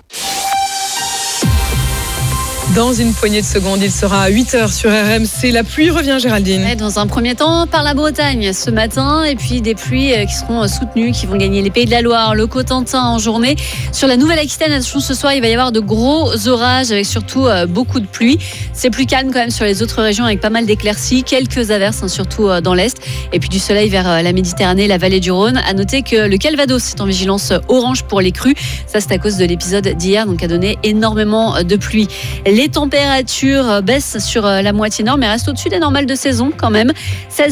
Dans une poignée de secondes, il sera à huit heures sur R M C. La pluie revient, Géraldine. Ouais, dans un premier temps, par la Bretagne ce matin, et puis des pluies qui seront soutenues, qui vont gagner les Pays de la Loire, le Cotentin en journée. Sur la Nouvelle-Aquitaine, attention, ce soir, il va y avoir de gros orages avec surtout beaucoup de pluie. C'est plus calme quand même sur les autres régions avec pas mal d'éclaircies, quelques averses, hein, surtout dans l'Est, et puis du soleil vers la Méditerranée, la vallée du Rhône. À noter que le Calvados est en vigilance orange pour les crues. Ça, c'est à cause de l'épisode d'hier, donc a donné énormément de pluie. Les températures baissent sur la moitié nord, mais restent au-dessus des normales de saison quand même. seize